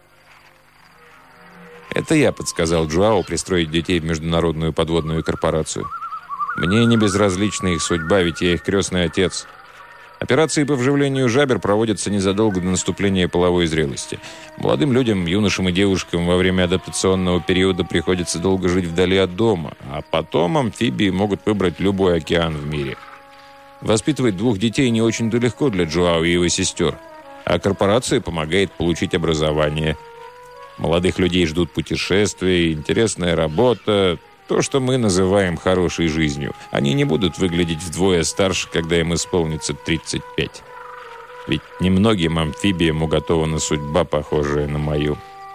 «Это я подсказал Джоао пристроить детей в международную подводную корпорацию. Мне не безразлична их судьба, ведь я их крестный отец. Операции по вживлению жабер проводятся незадолго до наступления половой зрелости. Молодым людям, юношам и девушкам во время адаптационного периода приходится долго жить вдали от дома, а потом амфибии могут выбрать любой океан в мире. Воспитывать двух детей не очень-то легко для Джоао и его сестер, а корпорация помогает получить образование. Молодых людей ждут путешествия, интересная работа, то, что мы называем хорошей жизнью. Они не будут выглядеть вдвое старше, когда им исполнится тридцать пять. Ведь немногим амфибиям уготована судьба, похожая на мою.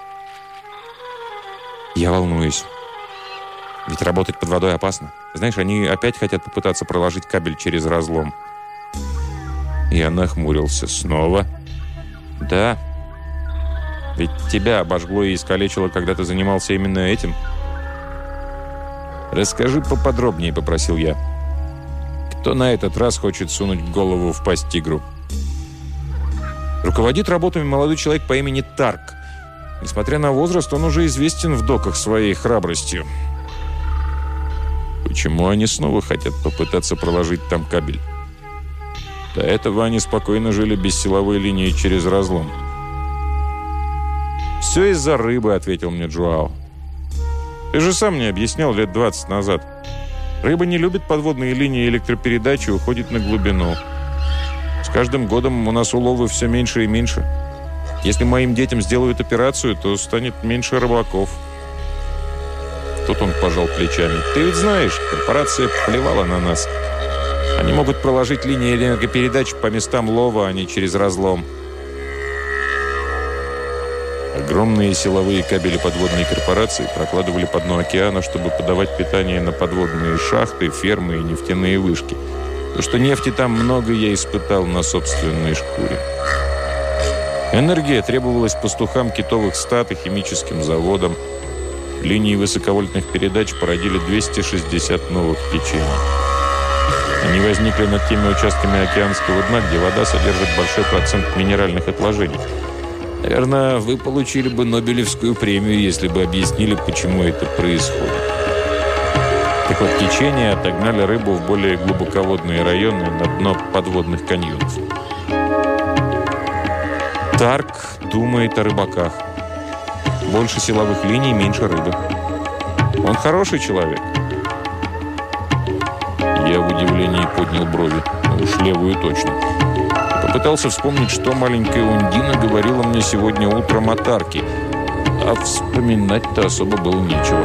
Я волнуюсь. Ведь работать под водой опасно. Знаешь, они опять хотят попытаться проложить кабель через разлом. Я нахмурился. Снова? Да. Ведь тебя обожгло и искалечило, когда ты занимался именно этим. «Расскажи поподробнее», — попросил я. «Кто на этот раз хочет сунуть голову в пасть тигру?» Руководит работами молодой человек по имени Тарк. Несмотря на возраст, он уже известен в доках своей храбростью. Почему они снова хотят попытаться проложить там кабель? До этого они спокойно жили без силовой линии через разлом. «Все из-за рыбы», — ответил мне Джоао. «Ты же сам мне объяснял лет двадцать назад. Рыба не любит подводные линии электропередачи и уходит на глубину. С каждым годом у нас уловы все меньше и меньше. Если моим детям сделают операцию, то станет меньше рыбаков». Тут он пожал плечами. «Ты ведь знаешь, корпорация плевала на нас. Они могут проложить линии энергопередач по местам лова, а не через разлом». Огромные силовые кабели подводной корпорации прокладывали по дну океана, чтобы подавать питание на подводные шахты, фермы и нефтяные вышки. То, что нефти там много, я испытал на собственной шкуре. Энергия требовалась пастухам китовых стад и химическим заводам. Линии высоковольтных передач породили двести шестьдесят новых течений. Они возникли над теми участками океанского дна, где вода содержит большой процент минеральных отложений. Наверное, вы получили бы Нобелевскую премию, если бы объяснили, почему это происходит. Так вот, течения отогнали рыбу в более глубоководные районы на дно подводных каньонов. Тарк думает о рыбаках. Больше силовых линий, меньше рыбы. Он хороший человек. Я в удивлении поднял брови. Уж левую точно. Попытался вспомнить, что маленькая Ундина говорила мне сегодня утром о Тарке. А вспоминать-то особо было нечего.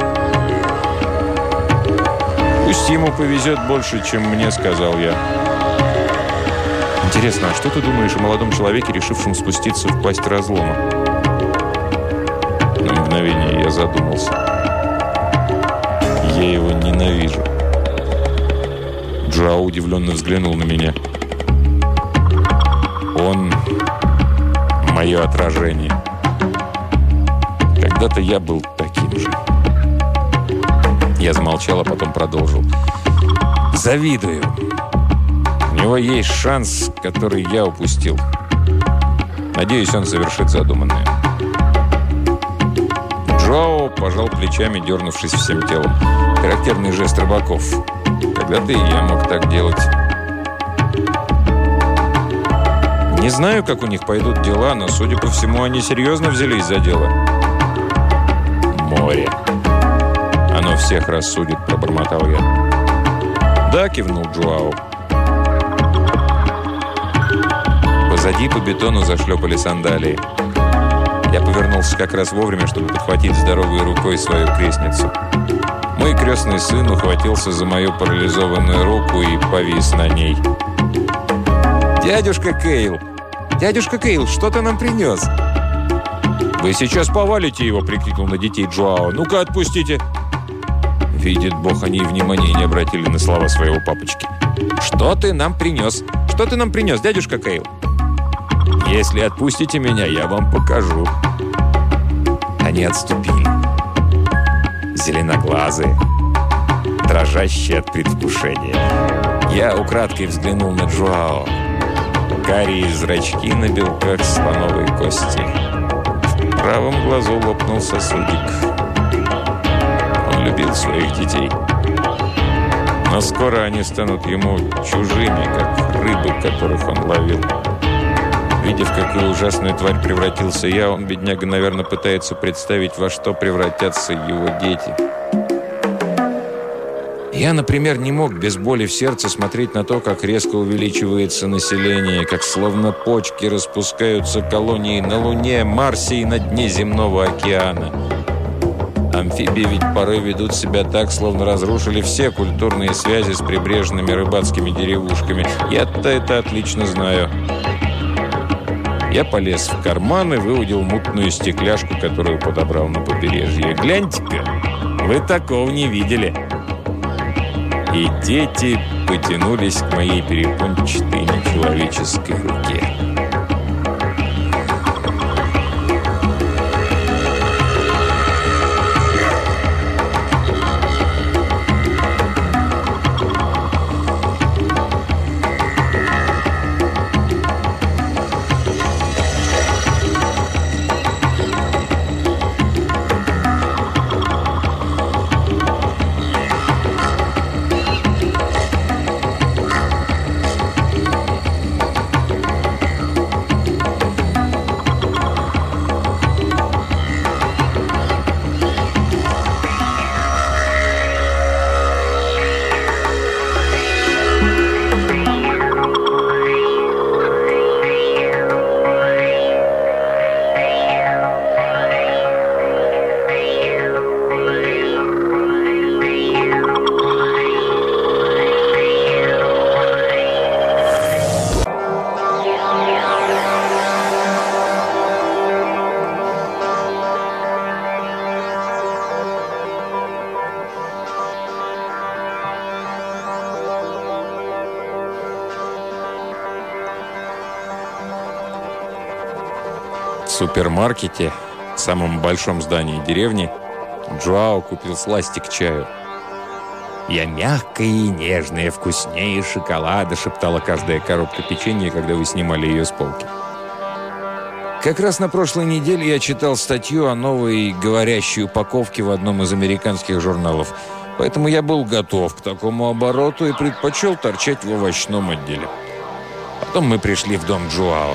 «Пусть ему повезет больше, чем мне», — сказал я. «Интересно, а что ты думаешь о молодом человеке, решившем спуститься в пасть разлома?» На мгновение я задумался. Я его ненавижу. Джоао удивленно взглянул на меня. Он — мое отражение. Когда-то я был таким же. Я замолчал, а потом продолжил. Завидую. У него есть шанс, который я упустил. Надеюсь, он совершит задуманное. Джоао пожал плечами, дернувшись всем телом. Характерный жест рыбаков. Когда-то и я мог так делать. Не знаю, как у них пойдут дела, но, судя по всему, они серьезно взялись за дело. Море. Оно всех рассудит, пробормотал я. Да, кивнул Джоао. Позади по бетону зашлепали сандалии. Я повернулся как раз вовремя, чтобы подхватить здоровой рукой свою крестницу. Мой крестный сын ухватился за мою парализованную руку и повис на ней. «Дядюшка Кейл! Дядюшка Кейл, что ты нам принес?» «Вы сейчас повалите его!» — прикрикнул на детей Джоао. «Ну-ка, отпустите!» Видит Бог, они и внимания не обратили на слова своего папочки. «Что ты нам принес? Что ты нам принес, дядюшка Кейл?» «Если отпустите меня, я вам покажу». Они отступили. Зеленоглазые, дрожащие от предвкушения. Я украдкой взглянул на Джоао. Карие зрачки на белках слоновой кости. В правом глазу лопнул сосудик. Он любил своих детей. Но скоро они станут ему чужими, как рыбы, которых он ловил. Видя, в какую ужасную тварь превратился я, он, бедняга, наверное, пытается представить, во что превратятся его дети. Я, например, не мог без боли в сердце смотреть на то, как резко увеличивается население, как словно почки распускаются колонии на Луне, Марсе и на дне земного океана. Амфибии ведь порой ведут себя так, словно разрушили все культурные связи с прибрежными рыбацкими деревушками. Я-то это отлично знаю. Я полез в карман и выудил мутную стекляшку, которую подобрал на побережье. Гляньте-ка, вы такого не видели. И дети потянулись к моей перепончатой нечеловеческой руке. супермаркете, в самом большом здании деревни, Джоао купил сластик чаю. «Я мягкая и нежная, вкуснее шоколада», — шептала каждая коробка печенья, когда вы снимали ее с полки. Как раз на прошлой неделе я читал статью о новой говорящей упаковке в одном из американских журналов, поэтому я был готов к такому обороту и предпочел торчать в овощном отделе. Потом мы пришли в дом Джоао.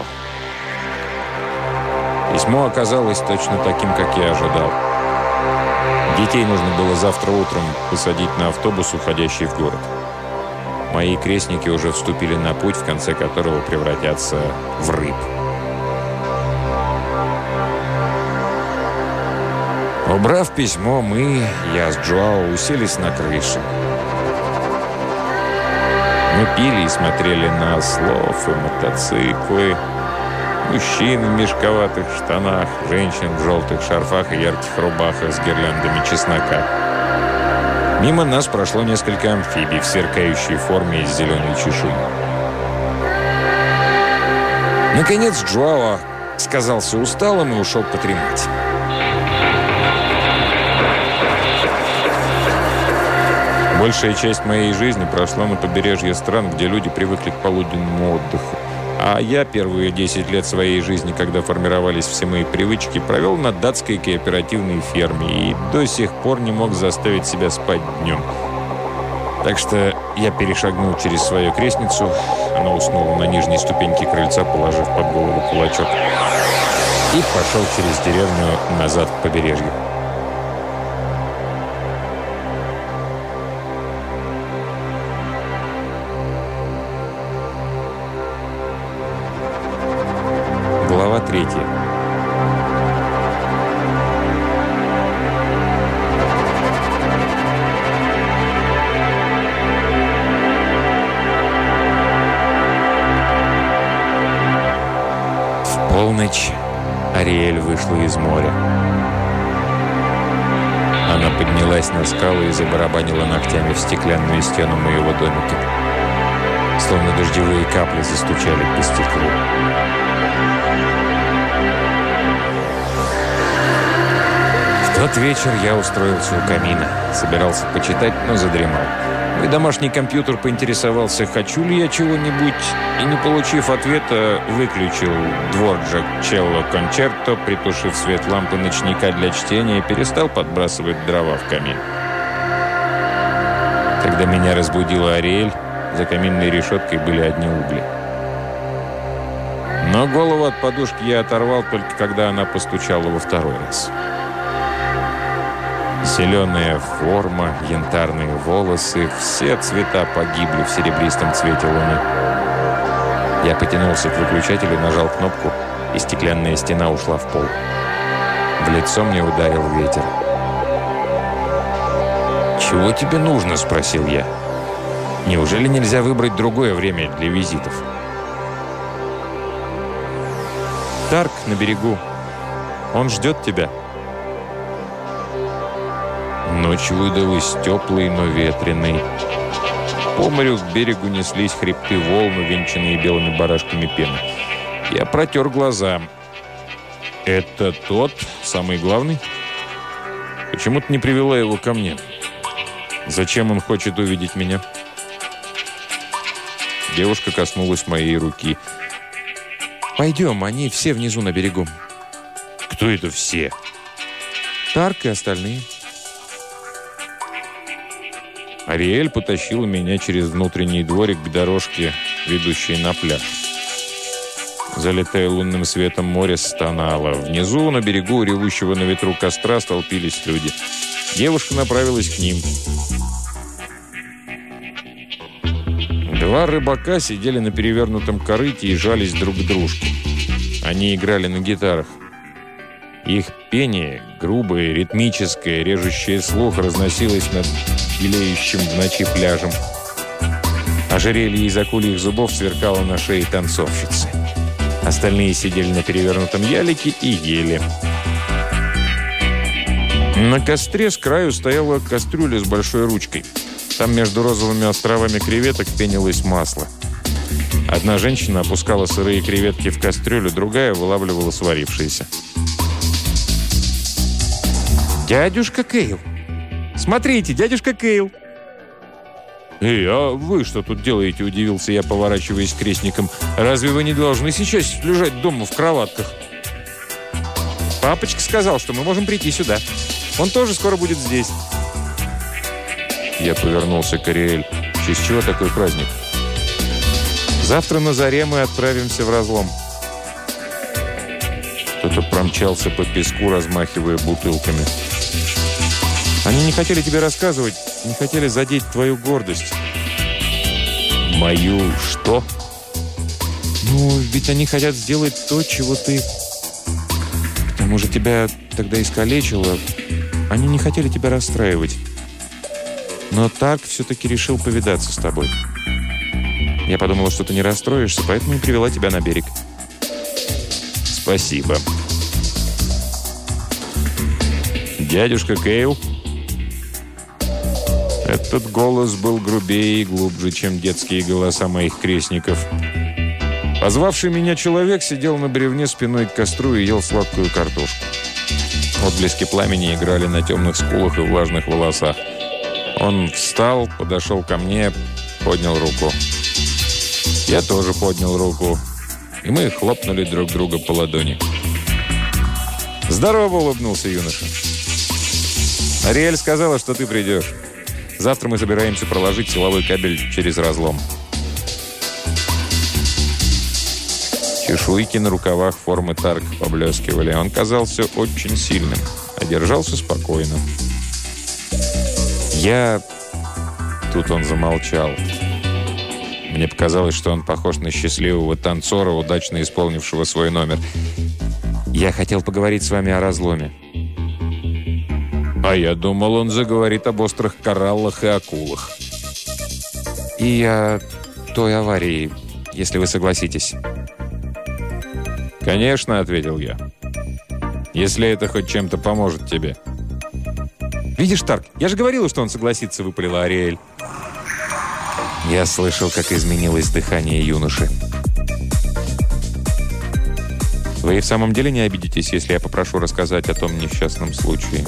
Письмо оказалось точно таким, как я ожидал. Детей нужно было завтра утром посадить на автобус, уходящий в город. Мои крестники уже вступили на путь, в конце которого превратятся в рыб. Убрав письмо, мы, я с Джоао, уселись на крышу. Мы пили и смотрели на ослов и мотоциклы, мужчин в мешковатых штанах, женщин в желтых шарфах и ярких рубахах с гирляндами чеснока. Мимо нас прошло несколько амфибий в сверкающей форме из зеленой чешуи. Наконец Джоао сказался усталым и ушел подремать. Большая часть моей жизни прошла на побережье стран, где люди привыкли к полуденному отдыху. А я первые десять лет своей жизни, когда формировались все мои привычки, провел на датской кооперативной ферме и до сих пор не мог заставить себя спать днем. Так что я перешагнул через свою крестницу, она уснула на нижней ступеньке крыльца, положив под голову кулачок, и пошел через деревню назад к побережью. Глава третья. В полночь Ариэль вышла из моря. Она поднялась на скалы и забарабанила ногтями в стеклянную стену моего домика. Словно дождевые капли застучали по стеклу. В тот вечер я устроился у камина. Собирался почитать, но задремал. Мой домашний компьютер поинтересовался, хочу ли я чего-нибудь, и, не получив ответа, выключил Дворжак Челло Кончерто, притушив свет лампы ночника для чтения, и перестал подбрасывать дрова в камин. Когда меня разбудила Ариэль, за каминной решеткой были одни угли. Но голову от подушки я оторвал только когда она постучала во второй раз. Зеленая форма, янтарные волосы, все цвета погибли в серебристом цвете луны. Я потянулся к выключателю, нажал кнопку, и стеклянная стена ушла в пол. В лицо мне ударил ветер. «Чего тебе нужно?» – спросил я. «Неужели нельзя выбрать другое время для визитов?» «Тарк на берегу. Он ждет тебя». Ночь выдалась теплой, но ветреной. По морю к берегу неслись хребты волн, увенчанные белыми барашками пены. Я протер глаза. «Это тот, самый главный? Почему ты не привела его ко мне? Зачем он хочет увидеть меня?» Девушка коснулась моей руки. «Пойдем, они все внизу на берегу». «Кто это все?» «Тарк и остальные». Ариэль потащила меня через внутренний дворик к дорожке, ведущей на пляж. Залитая лунным светом, море стонало. Внизу, на берегу ревущего на ветру костра, столпились люди. Девушка направилась к ним. Два рыбака сидели на перевернутом корыте и жались друг к дружке. Они играли на гитарах. Их пение, грубое, ритмическое, режущее слух, разносилось над белеющим в ночи пляжем. Ожерелье из акульих зубов сверкало на шее танцовщицы. Остальные сидели на перевернутом ялике и ели. На костре с краю стояла кастрюля с большой ручкой. Там между розовыми островами креветок пенилось масло. Одна женщина опускала сырые креветки в кастрюлю, другая вылавливала сварившиеся. «Дядюшка Кейл! Смотрите, дядюшка Кейл!» «Эй, а вы что тут делаете?» – удивился я, поворачиваясь к крестникам. «Разве вы не должны сейчас лежать дома в кроватках?» «Папочка сказал, что мы можем прийти сюда. Он тоже скоро будет здесь». Я повернулся к Ариэль. В честь чего такой праздник? «Завтра на заре мы отправимся в разлом». Кто-то промчался по песку, размахивая бутылками. «Они не хотели тебе рассказывать, не хотели задеть твою гордость». «Мою что?» «Ну, ведь они хотят сделать то, чего ты... К тому же тебя тогда искалечило. Они не хотели тебя расстраивать. Но Тарк все-таки решил повидаться с тобой. Я подумала, что ты не расстроишься, поэтому и привела тебя на берег». «Спасибо». «Дядюшка Кейл?» Этот голос был грубее и глубже, чем детские голоса моих крестников. Позвавший меня человек сидел на бревне спиной к костру и ел сладкую картошку. Отблески пламени играли на темных скулах и влажных волосах. Он встал, подошел ко мне, поднял руку. Я тоже поднял руку, и мы хлопнули друг друга по ладони. «Здорово!» — улыбнулся юноша. «Ариэль сказала, что ты придешь. Завтра мы собираемся проложить силовой кабель через разлом». Чешуйки на рукавах формы Тарка поблескивали. Он казался очень сильным, а держался спокойно. «Я...» Тут он замолчал. Мне показалось, что он похож на счастливого танцора, удачно исполнившего свой номер. «Я хотел поговорить с вами о разломе». А я думал, он заговорит об острых кораллах и акулах. «И о той аварии, если вы согласитесь». «Конечно», — ответил я. «Если это хоть чем-то поможет тебе». «Видишь, Тарк, я же говорила, что он согласится», — выпалила Ариэль. Я слышал, как изменилось дыхание юноши. «Вы и в самом деле не обидитесь, если я попрошу рассказать о том несчастном случае?»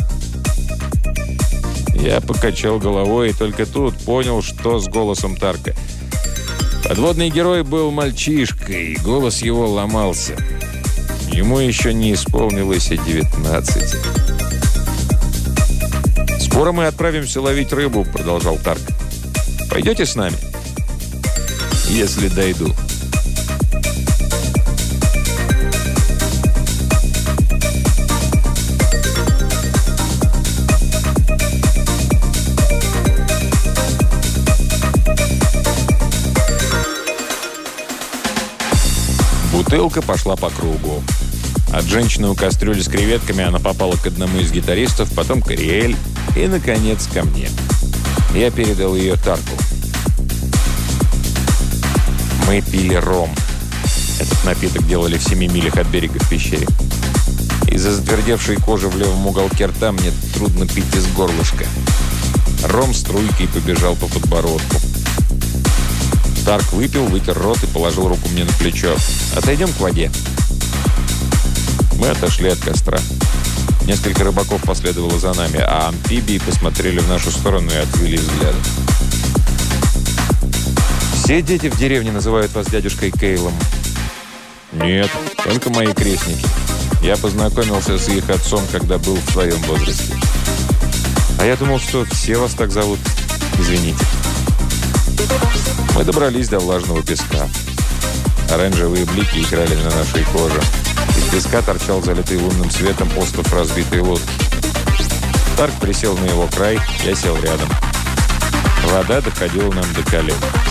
Я покачал головой и только тут понял, что с голосом Тарка. Подводный герой был мальчишкой, и голос его ломался. Ему еще не исполнилось и девятнадцати. «Скоро мы отправимся ловить рыбу», — продолжал Тарк. «Пойдете с нами?» «Если дойду». Бутылка пошла по кругу. От женщины у кастрюли с креветками она попала к одному из гитаристов, потом к Ариэль и, наконец, ко мне. Я передал ее Тарку. Мы пили ром. Этот напиток делали в семи милях от берега в пещере. Из-за затвердевшей кожи в левом уголке рта мне трудно пить из горлышка. Ром струйкой побежал по подбородку. Тарк выпил, вытер рот и положил руку мне на плечо. «Отойдем к воде». Мы отошли от костра. Несколько рыбаков последовало за нами, а амфибии посмотрели в нашу сторону и отвели взгляды. «Все дети в деревне называют вас дядюшкой Кейлом?» «Нет, только мои крестники. Я познакомился с их отцом, когда был в твоем возрасте». «А я думал, что все вас так зовут. Извините». Мы добрались до влажного песка. Оранжевые блики играли на нашей коже. Из песка торчал залитый лунным светом остов разбитой лодки. Тарк присел на его край, я сел рядом. Вода доходила нам до колен.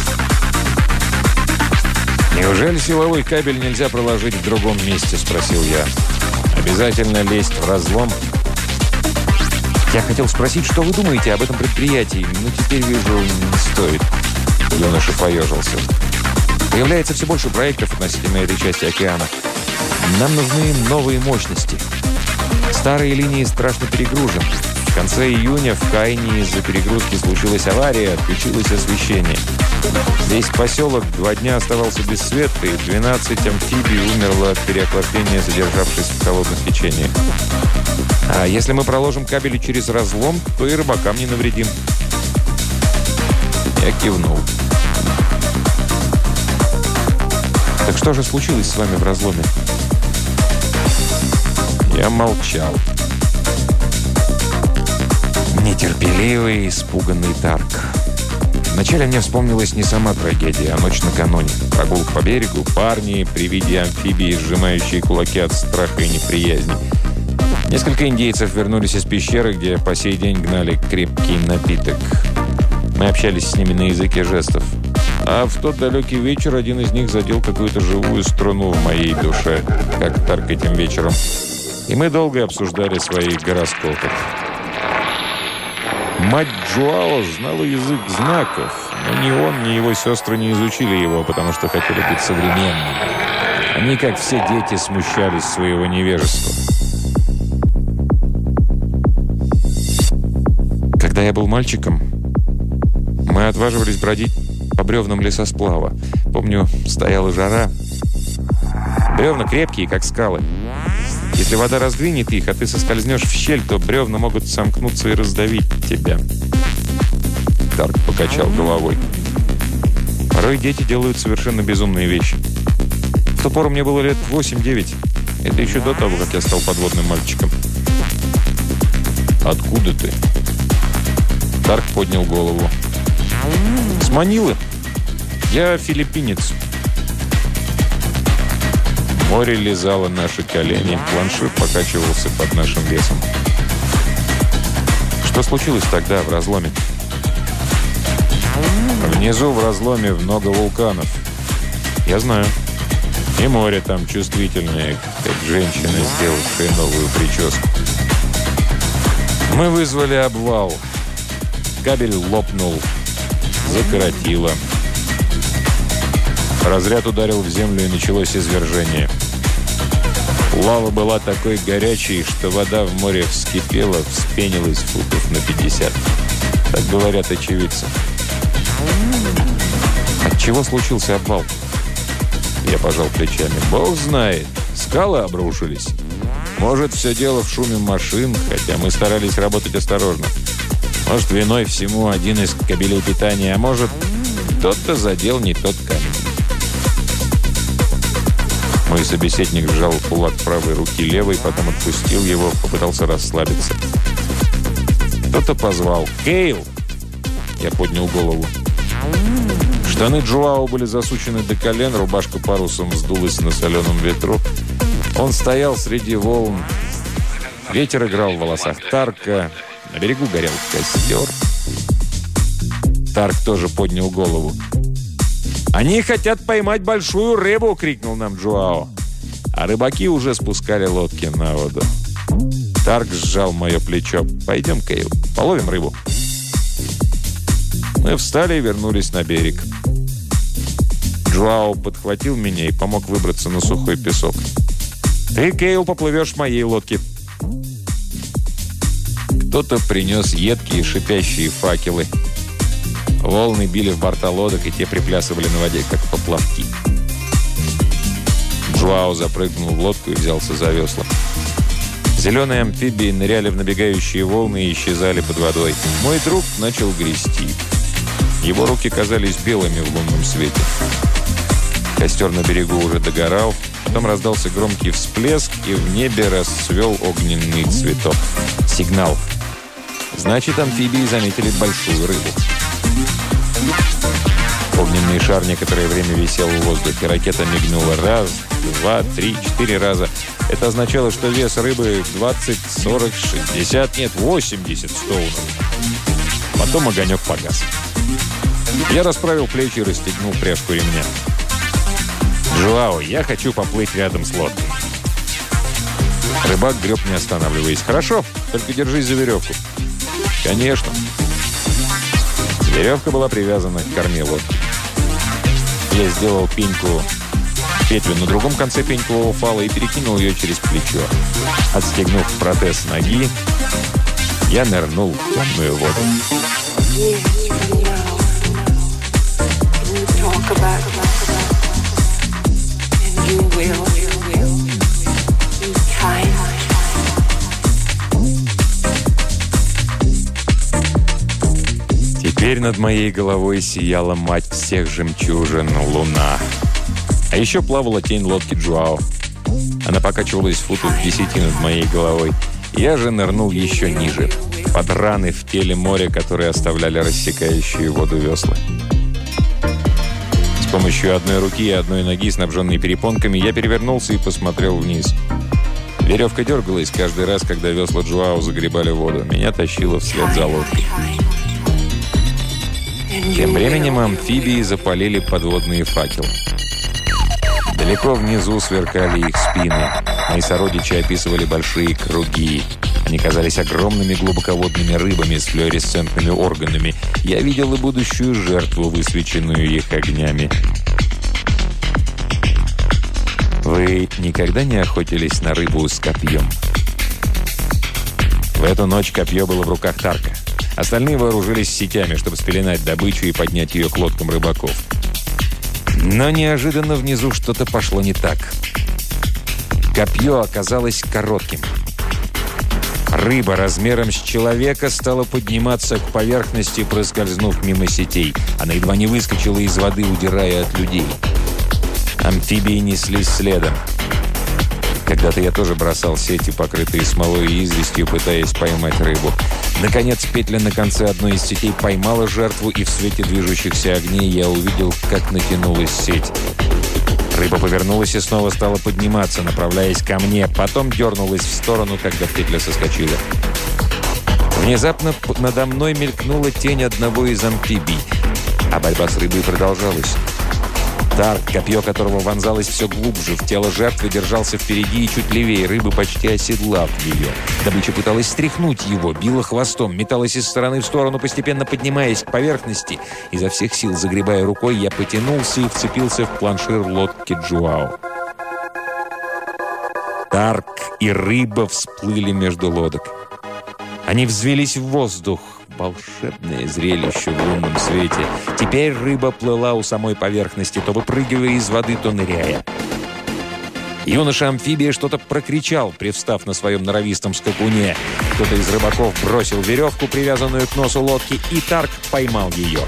«Неужели силовой кабель нельзя проложить в другом месте?» – спросил я. «Обязательно лезть в разлом?» «Я хотел спросить, что вы думаете об этом предприятии, но теперь вижу, не стоит». Юноша поежился. «Появляется все больше проектов относительно этой части океана. Нам нужны новые мощности. Старые линии страшно перегружены. конце июня в Кайне из-за перегрузки случилась авария, отключилось освещение. Весь поселок два дня оставался без света, и двенадцать амфибий умерло от переохлаждения, задержавшись в холодных течениях. А если мы проложим кабели через разлом, то и рыбакам не навредим. Я кивнул. Так что же случилось с вами в разломе? Я молчал. Нетерпеливый, испуганный Тарк. Вначале мне вспомнилась не сама трагедия, а ночь накануне. Прогулка по берегу, парни, при виде амфибии, сжимающие кулаки от страха и неприязни. Несколько индейцев вернулись из пещеры, где по сей день гнали крепкий напиток. Мы общались с ними на языке жестов. А в тот далекий вечер один из них задел какую-то живую струну в моей душе, как Тарк этим вечером. И мы долго обсуждали свои гороскопы. Мать Джоао знала язык знаков, но ни он, ни его сестры не изучили его, потому что хотели быть современными. Они, как все дети, смущались своего невежества. Когда я был мальчиком, мы отваживались бродить по бревнам лесосплава. Помню, стояла жара. Бревна крепкие, как скалы. Если вода раздвинет их, а ты соскользнешь в щель, то бревна могут сомкнуться и раздавить тебя. Тарк покачал головой. Порой дети делают совершенно безумные вещи. В ту пору мне было лет восемь-девять. Это еще до того, как я стал подводным мальчиком. «Откуда ты?» Тарк поднял голову. «С Манилы. Я филиппинец». Море лизало наши колени, планшет покачивался под нашим весом. Что случилось тогда в разломе? Внизу в разломе много вулканов. Я знаю. И море там чувствительное, как женщина, сделавшая новую прическу. Мы вызвали обвал. Кабель лопнул. Закоротило. Разряд ударил в землю, и началось извержение. Лава была такой горячей, что вода в море вскипела, вспенилась футов на пятьдесят. Так говорят очевидцы. От чего случился обвал? Я пожал плечами. Бог знает. Скалы обрушились. Может, все дело в шуме машин, хотя мы старались работать осторожно. Может, виной всему один из кабелей питания, а может, кто-то задел не тот камень. Мой собеседник сжал кулак правой руки левой, потом отпустил его, попытался расслабиться. Кто-то позвал: «Кейл!» Я поднял голову. Штаны Джоао были засучены до колен, рубашка парусом вздулась на соленом ветру. Он стоял среди волн. Ветер играл в волосах Тарка. На берегу горел костер. Тарк тоже поднял голову. «Они хотят поймать большую рыбу!» — крикнул нам Джоао. А рыбаки уже спускали лодки на воду. Тарк сжал мое плечо. «Пойдем, Кейл, половим рыбу». Мы встали и вернулись на берег. Джоао подхватил меня и помог выбраться на сухой песок. «Ты, Кейл, поплывешь в моей лодке». Кто-то принес едкие шипящие факелы. Волны били в борта лодок, и те приплясывали на воде, как поплавки. Джоао запрыгнул в лодку и взялся за весла. Зеленые амфибии ныряли в набегающие волны и исчезали под водой. Мой друг начал грести. Его руки казались белыми в лунном свете. Костер на берегу уже догорал. Потом раздался громкий всплеск, и в небе расцвел огненный цветок. Сигнал. Значит, амфибии заметили большую рыбу. Огненный шар некоторое время висел в воздухе. Ракета мигнула раз, два, три, четыре раза. Это означало, что вес рыбы двадцать, сорок, шестьдесят, нет, восемьдесят стоунов. Потом огонек погас. Я расправил плечи и расстегнул пряжку ремня. «Джоао, я хочу поплыть рядом с лодкой». Рыбак греб, не останавливаясь. «Хорошо, только держись за веревку». «Конечно». Веревка была привязана к корме лодки. Я сделал пеньку, петлю на другом конце пенькового фала и перекинул ее через плечо. Отстегнув протез ноги, Я нырнул в темную воду. Теперь над моей головой сияла мать всех жемчужин — луна. А еще плавала тень лодки Джоао. Она покачивалась футов в десяти над моей головой. Я же нырнул еще ниже, под раны в теле моря, которые оставляли рассекающие воду весла. С помощью одной руки и одной ноги, снабженной перепонками, я перевернулся и посмотрел вниз. Веревка дергалась каждый раз, когда весла Джоао загребали воду. Меня тащило вслед за лодкой. Тем временем амфибии запалили подводные факелы. Далеко внизу сверкали их спины. Мои сородичи описывали большие круги. Они казались огромными глубоководными рыбами с флуоресцентными органами. Я видел и будущую жертву, высвеченную их огнями. Вы никогда не охотились на рыбу с копьем? В эту ночь копье было в руках Тарка. Остальные вооружились сетями, чтобы спеленать добычу и поднять ее к лодкам рыбаков. Но неожиданно внизу что-то пошло не так. Копье оказалось коротким. Рыба размером с человека стала подниматься к поверхности, проскользнув мимо сетей. Она едва не выскочила из воды, удирая от людей. Амфибии неслись следом. Когда-то я тоже бросал сети, покрытые смолой и известью, пытаясь поймать рыбу. Наконец, петля на конце одной из сетей поймала жертву, и в свете движущихся огней я увидел, как натянулась сеть. Рыба повернулась и снова стала подниматься, направляясь ко мне. Потом дернулась в сторону, когда петля соскочила. Внезапно надо мной мелькнула тень одного из амфибий, а борьба с рыбой продолжалась. Тарк, копье которого вонзалось все глубже в тело жертвы, держался впереди и чуть левее рыбы, почти оседлав ее. Добыча пыталась стряхнуть его, била хвостом, металась из стороны в сторону, постепенно поднимаясь к поверхности. Изо всех сил загребая рукой, я потянулся и вцепился в планшир лодки Джоао. Тарк и рыба всплыли между лодок. Они взвелись в воздух. Волшебное зрелище в лунном свете. Теперь рыба плыла у самой поверхности, то выпрыгивая из воды, то ныряя. Юноша-амфибия что-то прокричал, привстав на своем норовистом скакуне. Кто-то из рыбаков бросил веревку, привязанную к носу лодки, и Тарк поймал ее.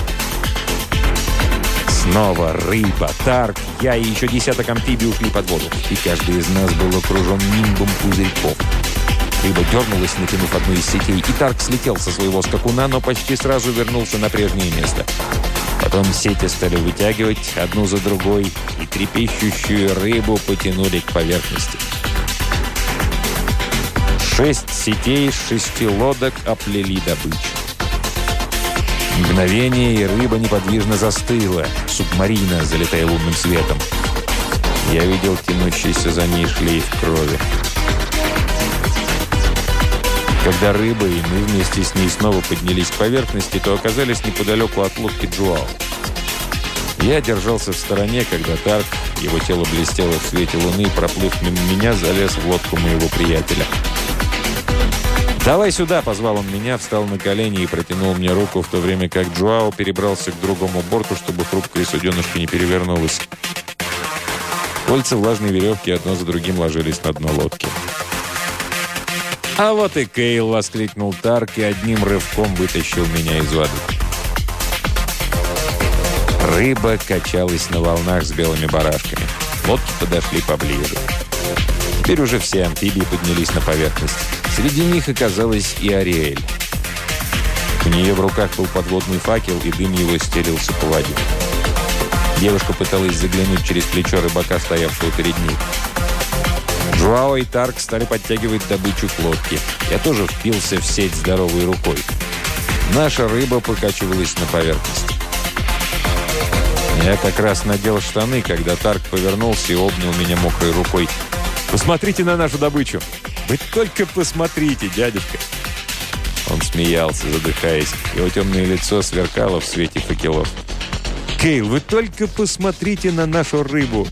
Снова рыба, Тарк, я и еще десяток амфибий ушли под воду, и каждый из нас был окружен нимбом пузырьков. Рыба дернулась, натянув одну из сетей, и Тарк слетел со своего скакуна, но почти сразу вернулся на прежнее место. Потом сети стали вытягивать одну за другой, и трепещущую рыбу потянули к поверхности. Шесть сетей с шести лодок оплели добычу. Мгновение, и рыба неподвижно застыла, субмарина, залитая лунным светом. Я видел тянущийся за ней шлейф крови. Когда рыба и мы вместе с ней снова поднялись к поверхности, то оказались неподалеку от лодки Джоао. Я держался в стороне, когда Тарк, его тело блестело в свете луны, проплыв мимо меня, залез в лодку моего приятеля. «Давай сюда!» — позвал он меня, встал на колени и протянул мне руку, в то время как Джоао перебрался к другому борту, чтобы хрупкая суденышка не перевернулась. Кольца влажной веревки одно за другим ложились на дно лодки. «А вот и Кейл!» — воскликнул Тарк и одним рывком вытащил меня из воды. Рыба качалась на волнах с белыми барашками. Лодки подошли поближе. Теперь уже все амфибии поднялись на поверхность. Среди них оказалась и Ариэль. У нее в руках был подводный факел, и дым его стелился по воде. Девушка пыталась заглянуть через плечо рыбака, стоявшего перед ней. Джоао и Тарк стали подтягивать добычу к лодке. Я тоже впился в сеть здоровой рукой. Наша рыба покачивалась на поверхности. Я как раз надел штаны, когда Тарк повернулся и обнял меня мокрой рукой. «Посмотрите на нашу добычу! Вы только посмотрите, дядюшка!» Он смеялся, задыхаясь. Его темное лицо сверкало в свете факелов. «Кейл, вы только посмотрите на нашу рыбу!»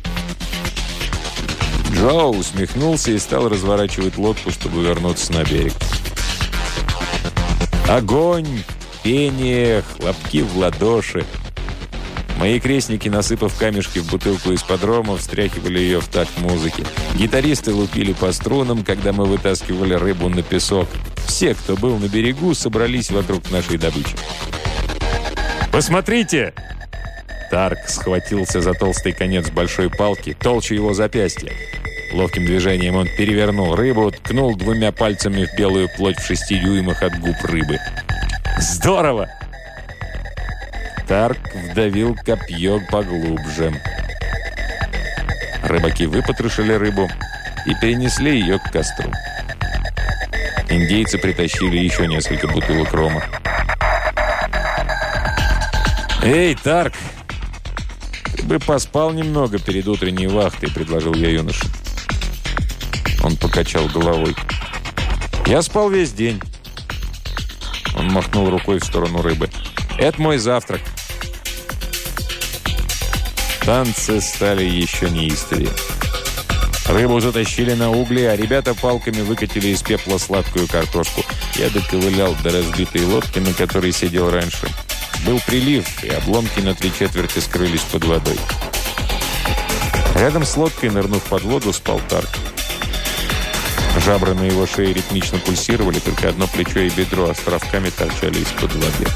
Джоао усмехнулся и стал разворачивать лодку, чтобы вернуться на берег. Огонь, пение, хлопки в ладоши. Мои крестники, насыпав камешки в бутылку из-под рома, встряхивали ее в такт музыки. Гитаристы лупили по струнам, когда мы вытаскивали рыбу на песок. Все, кто был на берегу, собрались вокруг нашей добычи. «Посмотрите!» Тарк схватился за толстый конец большой палки, толще его запястья. Ловким движением он перевернул рыбу, ткнул двумя пальцами в белую плоть в шести дюймах от губ рыбы. «Здорово!» Тарк вдавил копье поглубже. Рыбаки выпотрошили рыбу и перенесли ее к костру. Индейцы притащили еще несколько бутылок рома. «Эй, Тарк, ты бы поспал немного перед утренней вахтой», — предложил я юноше. Он покачал головой. «Я спал весь день». Он махнул рукой в сторону рыбы. «Это мой завтрак». Танцы стали еще неистовее. Рыбу затащили на угли, а ребята палками выкатили из пепла сладкую картошку. Я доковылял до разбитой лодки, на которой сидел раньше. Был прилив, и обломки на три четверти скрылись под водой. Рядом с лодкой, нырнув под воду, спал Тарк. Жабры на его шее ритмично пульсировали, только одно плечо и бедро островками торчали из-под воды.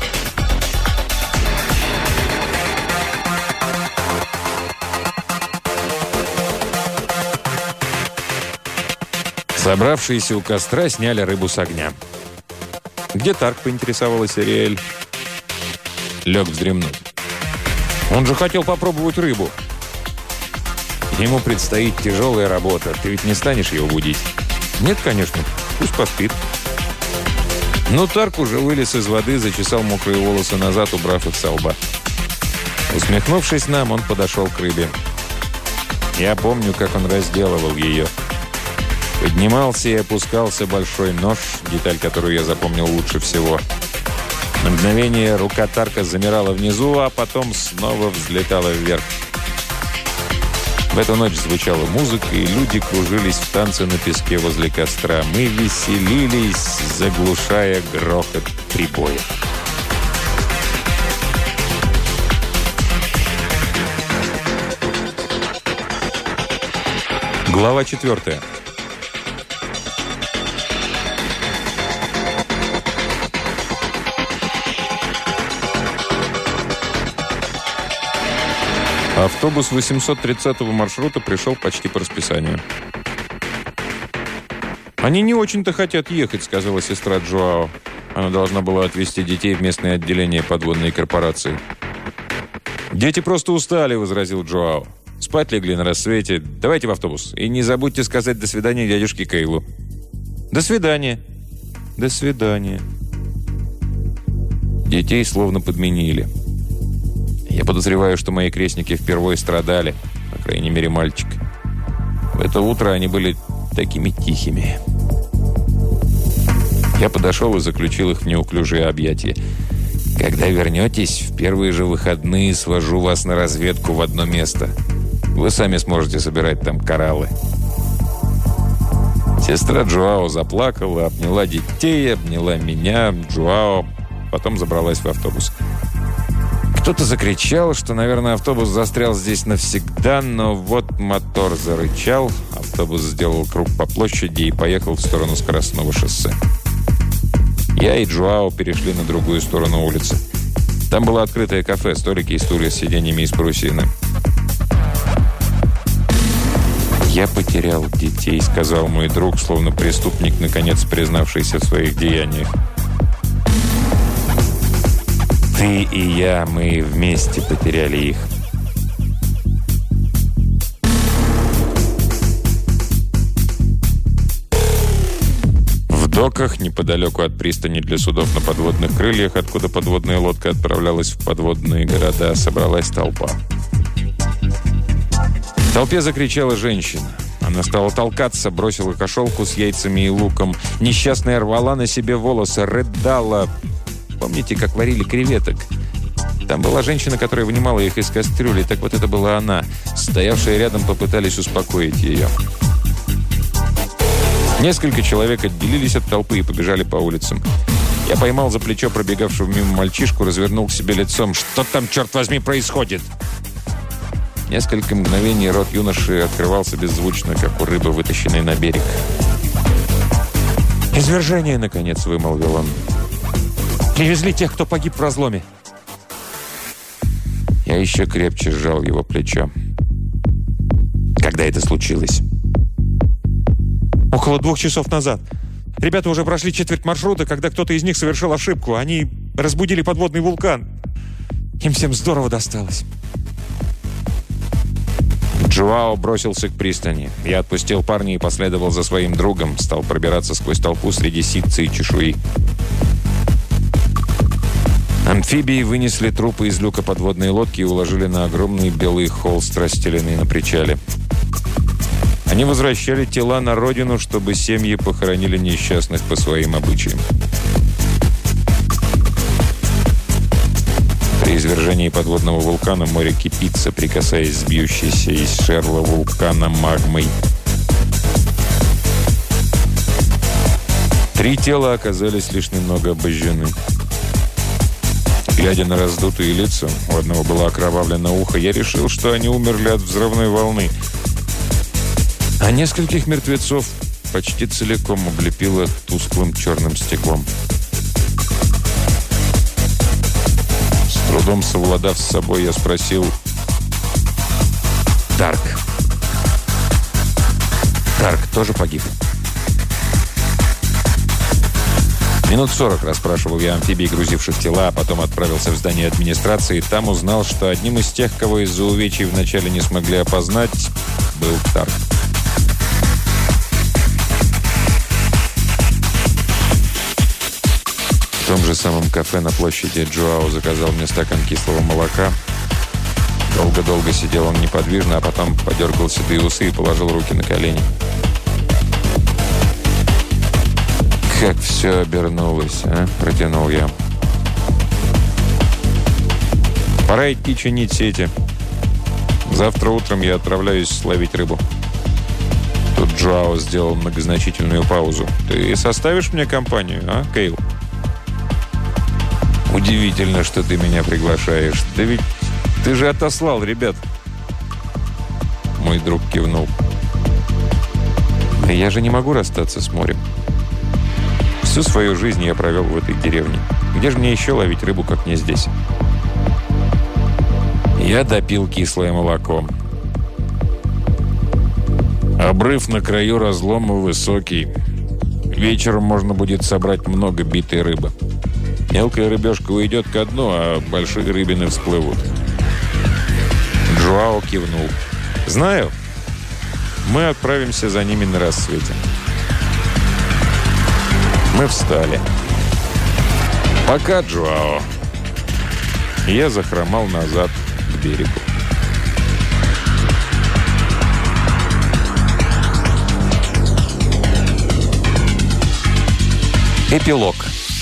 Собравшиеся у костра сняли рыбу с огня. «Где Тарк?» — поинтересовалась Ариэль. Лег вздремнуть. «Он же хотел попробовать рыбу». «Ему предстоит тяжелая работа. Ты ведь не станешь его будить?» «Нет, конечно. Пусть поспит». Но Тарк уже вылез из воды, зачесал мокрые волосы назад, убрав их со лба. Усмехнувшись нам, он подошел к рыбе. Я помню, как он разделывал ее. Поднимался и опускался большой нож, деталь, которую я запомнил лучше всего. На мгновение рука Тарка замирала внизу, а потом снова взлетала вверх. В эту ночь звучала музыка, и люди кружились в танце на песке возле костра. Мы веселились, заглушая грохот прибоя. Глава четвертая. Автобус восемьсот тридцатого маршрута пришел почти по расписанию. «Они не очень-то хотят ехать», — сказала сестра Джоао. Она должна была отвезти детей в местное отделение подводной корпорации. «Дети просто устали», — возразил Джоао. «Спать легли на рассвете. Давайте в автобус. И не забудьте сказать «до свидания» дядюшке Кейлу». «До свидания». «До свидания». Детей словно подменили. Я подозреваю, что мои крестники впервые страдали, по крайней мере, мальчик. В это утро они были такими тихими. Я подошел и заключил их в неуклюжие объятия. «Когда вернетесь, в первые же выходные свожу вас на разведку в одно место. Вы сами сможете собирать там кораллы». Сестра Джоао заплакала, обняла детей, обняла меня, Джоао, потом забралась в автобус. Кто-то закричал, что, наверное, автобус застрял здесь навсегда, но вот мотор зарычал, автобус сделал круг по площади и поехал в сторону скоростного шоссе. Я и Джоао перешли на другую сторону улицы. Там было открытое кафе, столики и стулья с сиденьями из парусины. «Я потерял детей», — сказал мой друг, словно преступник, наконец признавшийся в своих деяниях. «Ты и я, мы вместе потеряли их». В доках, неподалеку от пристани для судов на подводных крыльях, откуда подводная лодка отправлялась в подводные города, собралась толпа. В толпе закричала женщина. Она стала толкаться, бросила кошелку с яйцами и луком. Несчастная рвала на себе волосы, рыдала. Помните, как варили креветок? Там была женщина, которая вынимала их из кастрюли. Так вот это была она. Стоявшие рядом попытались успокоить ее. Несколько человек отделились от толпы и побежали по улицам. Я поймал за плечо пробегавшего мимо мальчишку, развернул к себе лицом. «Что там, черт возьми, происходит?» Несколько мгновений рот юноши открывался беззвучно, как у рыбы, вытащенной на берег. «Извержение, наконец», — вымолвил он. «Привезли тех, кто погиб в разломе». Я еще крепче сжал его плечо. «Когда это случилось?» «Около двух часов назад. Ребята уже прошли четверть маршрута, когда кто-то из них совершил ошибку. Они разбудили подводный вулкан. Им всем здорово досталось». Джоао бросился к пристани. Я отпустил парня и последовал за своим другом. Стал пробираться сквозь толпу среди ситца и чешуи. Амфибии вынесли трупы из люка подводной лодки и уложили на огромный белый холст, расстеленный на причале. Они возвращали тела на родину, чтобы семьи похоронили несчастных по своим обычаям. При извержении подводного вулкана море кипит, соприкасаясь с бьющейся из жерла вулкана магмой. Три тела оказались лишь немного обожжены. Глядя на раздутые лица, у одного было окровавлено ухо, я решил, что они умерли от взрывной волны. А нескольких мертвецов почти целиком облепило тусклым черным стеклом. С трудом совладав с собой, я спросил: «Дарк. Дарк тоже погиб?» Минут сорок расспрашивал я амфибий, грузивших тела, а потом отправился в здание администрации и там узнал, что одним из тех, кого из-за увечий вначале не смогли опознать, был Дарк. В том же самом кафе на площади Джоао заказал мне стакан кислого молока. Долго-долго сидел он неподвижно, а потом подергал седые усы и положил руки на колени. «Как все обернулось, а?» – протянул я. «Пора идти чинить сети. Завтра утром я отправляюсь ловить рыбу». Тут Джоао сделал многозначительную паузу. «Ты составишь мне компанию, а, Кейл?» «Удивительно, что ты меня приглашаешь. Да ведь ты же отослал ребят». Мой друг кивнул. «Да я же не могу расстаться с морем. Всю свою жизнь я провел в этой деревне. Где же мне еще ловить рыбу, как не здесь?» Я допил кислое молоко. Обрыв на краю разлома высокий. Вечером можно будет собрать много битой рыбы. Мелкая рыбешка уйдет ко дну, а большие рыбины всплывут. Джоао кивнул. «Знаю. Мы отправимся за ними на рассвете». Мы встали. «Пока, Джоао». Я захромал назад к берегу. Эпилог.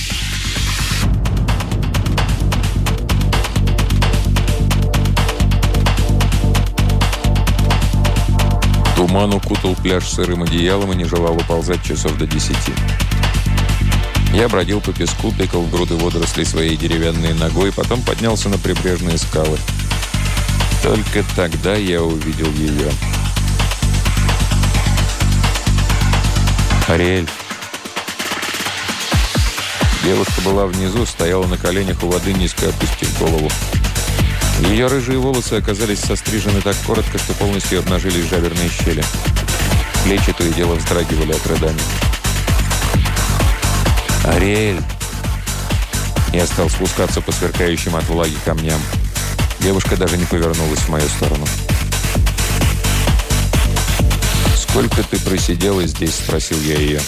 Туман укутал пляж сырым одеялом и не желал уползать часов до десяти. Я бродил по песку, тыкал в груды водорослей своей деревянной ногой, потом поднялся на прибрежные скалы. Только тогда я увидел ее. Ариэль. Девушка была внизу, стояла на коленях у воды, низко опустив голову. Ее рыжие волосы оказались сострижены так коротко, что полностью обнажились жаберные щели. Плечи то и дело вздрагивали от рыданий. «Ариэль!» Я стал спускаться по сверкающим от влаги камням. Девушка даже не повернулась в мою сторону. «Сколько ты просидела здесь?» – спросил я ее.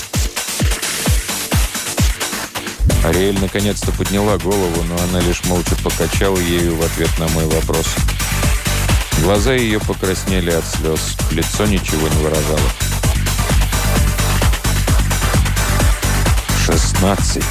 Ариэль наконец-то подняла голову, но она лишь молча покачала ею в ответ на мой вопрос. Глаза ее покраснели от слез, лицо ничего не выражало. «Шестнадцать».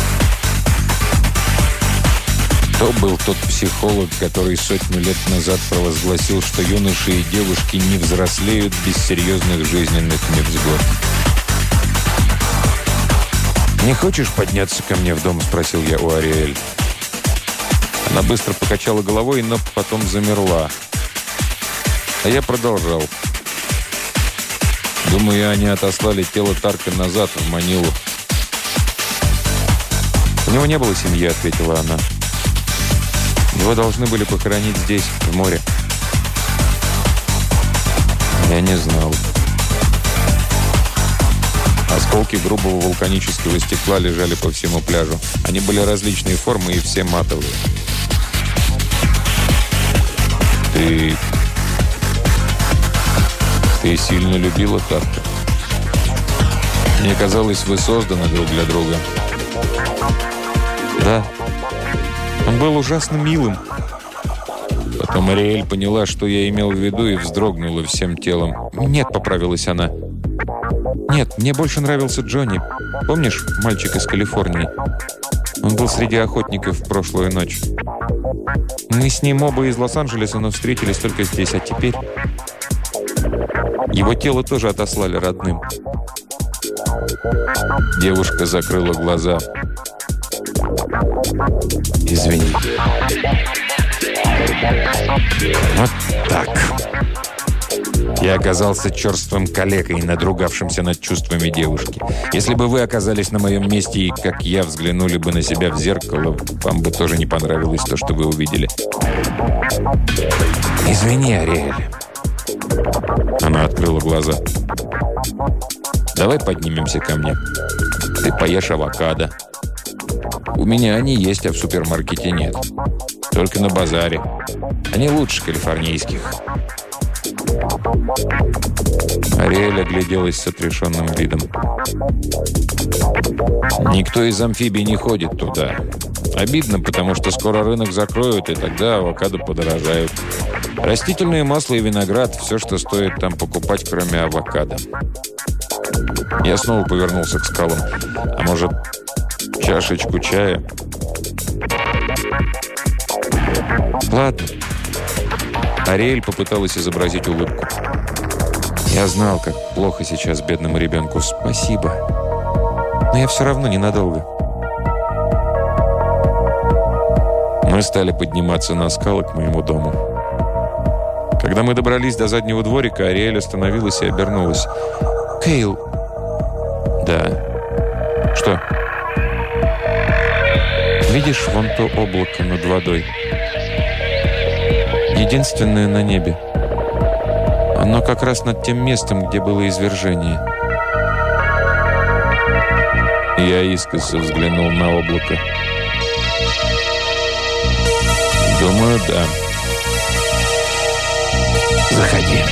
То был тот психолог, который сотню лет назад провозгласил, что юноши и девушки не взрослеют без серьезных жизненных невзгод. «Не хочешь подняться ко мне в дом?» – спросил я у Ариэль. Она быстро покачала головой, но потом замерла. А я продолжал. «Думаю, они отослали тело Тарка назад, в Манилу». «У него не было семьи», — ответила она. «Его должны были похоронить здесь, в море». Я не знал. Осколки грубого вулканического стекла лежали по всему пляжу. Они были различной формы и все матовые. Ты... Ты сильно любила Тарка. Мне казалось, вы созданы друг для друга. Да. Он был ужасно милым. Потом Ариэль поняла, что я имел в виду, и вздрогнула всем телом. «Нет», — поправилась она. «Нет, мне больше нравился Джонни. Помнишь, мальчик из Калифорнии? Он был среди охотников в прошлую ночь. Мы с ним оба из Лос-Анджелеса, но встретились только здесь, а теперь...» Его тело тоже отослали родным. Девушка закрыла глаза. «Извини». Вот так. Я оказался черствым калекой, надругавшимся над чувствами девушки. Если бы вы оказались на моем месте и, как я, взглянули бы на себя в зеркало, вам бы тоже не понравилось то, что вы увидели. «Извини, Ариэль». Она открыла глаза. «Давай поднимемся ко мне. Ты поешь авокадо. У меня они есть, а в супермаркете нет. Только на базаре. Они лучше калифорнийских». Ариэль огляделась с отрешенным видом. «Никто из амфибий не ходит туда. Обидно, потому что скоро рынок закроют, и тогда авокадо подорожают. Растительное масло и виноград – все, что стоит там покупать, кроме авокадо». Я снова повернулся к скалам. «А может, чашечку чая?» «Ладно». Ариэль попыталась изобразить улыбку. «Я знал, как плохо сейчас бедному ребенку. Спасибо. Но я все равно ненадолго». Мы стали подниматься на скалы к моему дому. Когда мы добрались до заднего дворика, Ариэль остановилась и обернулась. «Кейл». «Да». «Что?» «Видишь вон то облако над водой? Единственное на небе. Оно как раз над тем местом, где было извержение». Я искоса взглянул на облако. «Думаю, да. Заходи».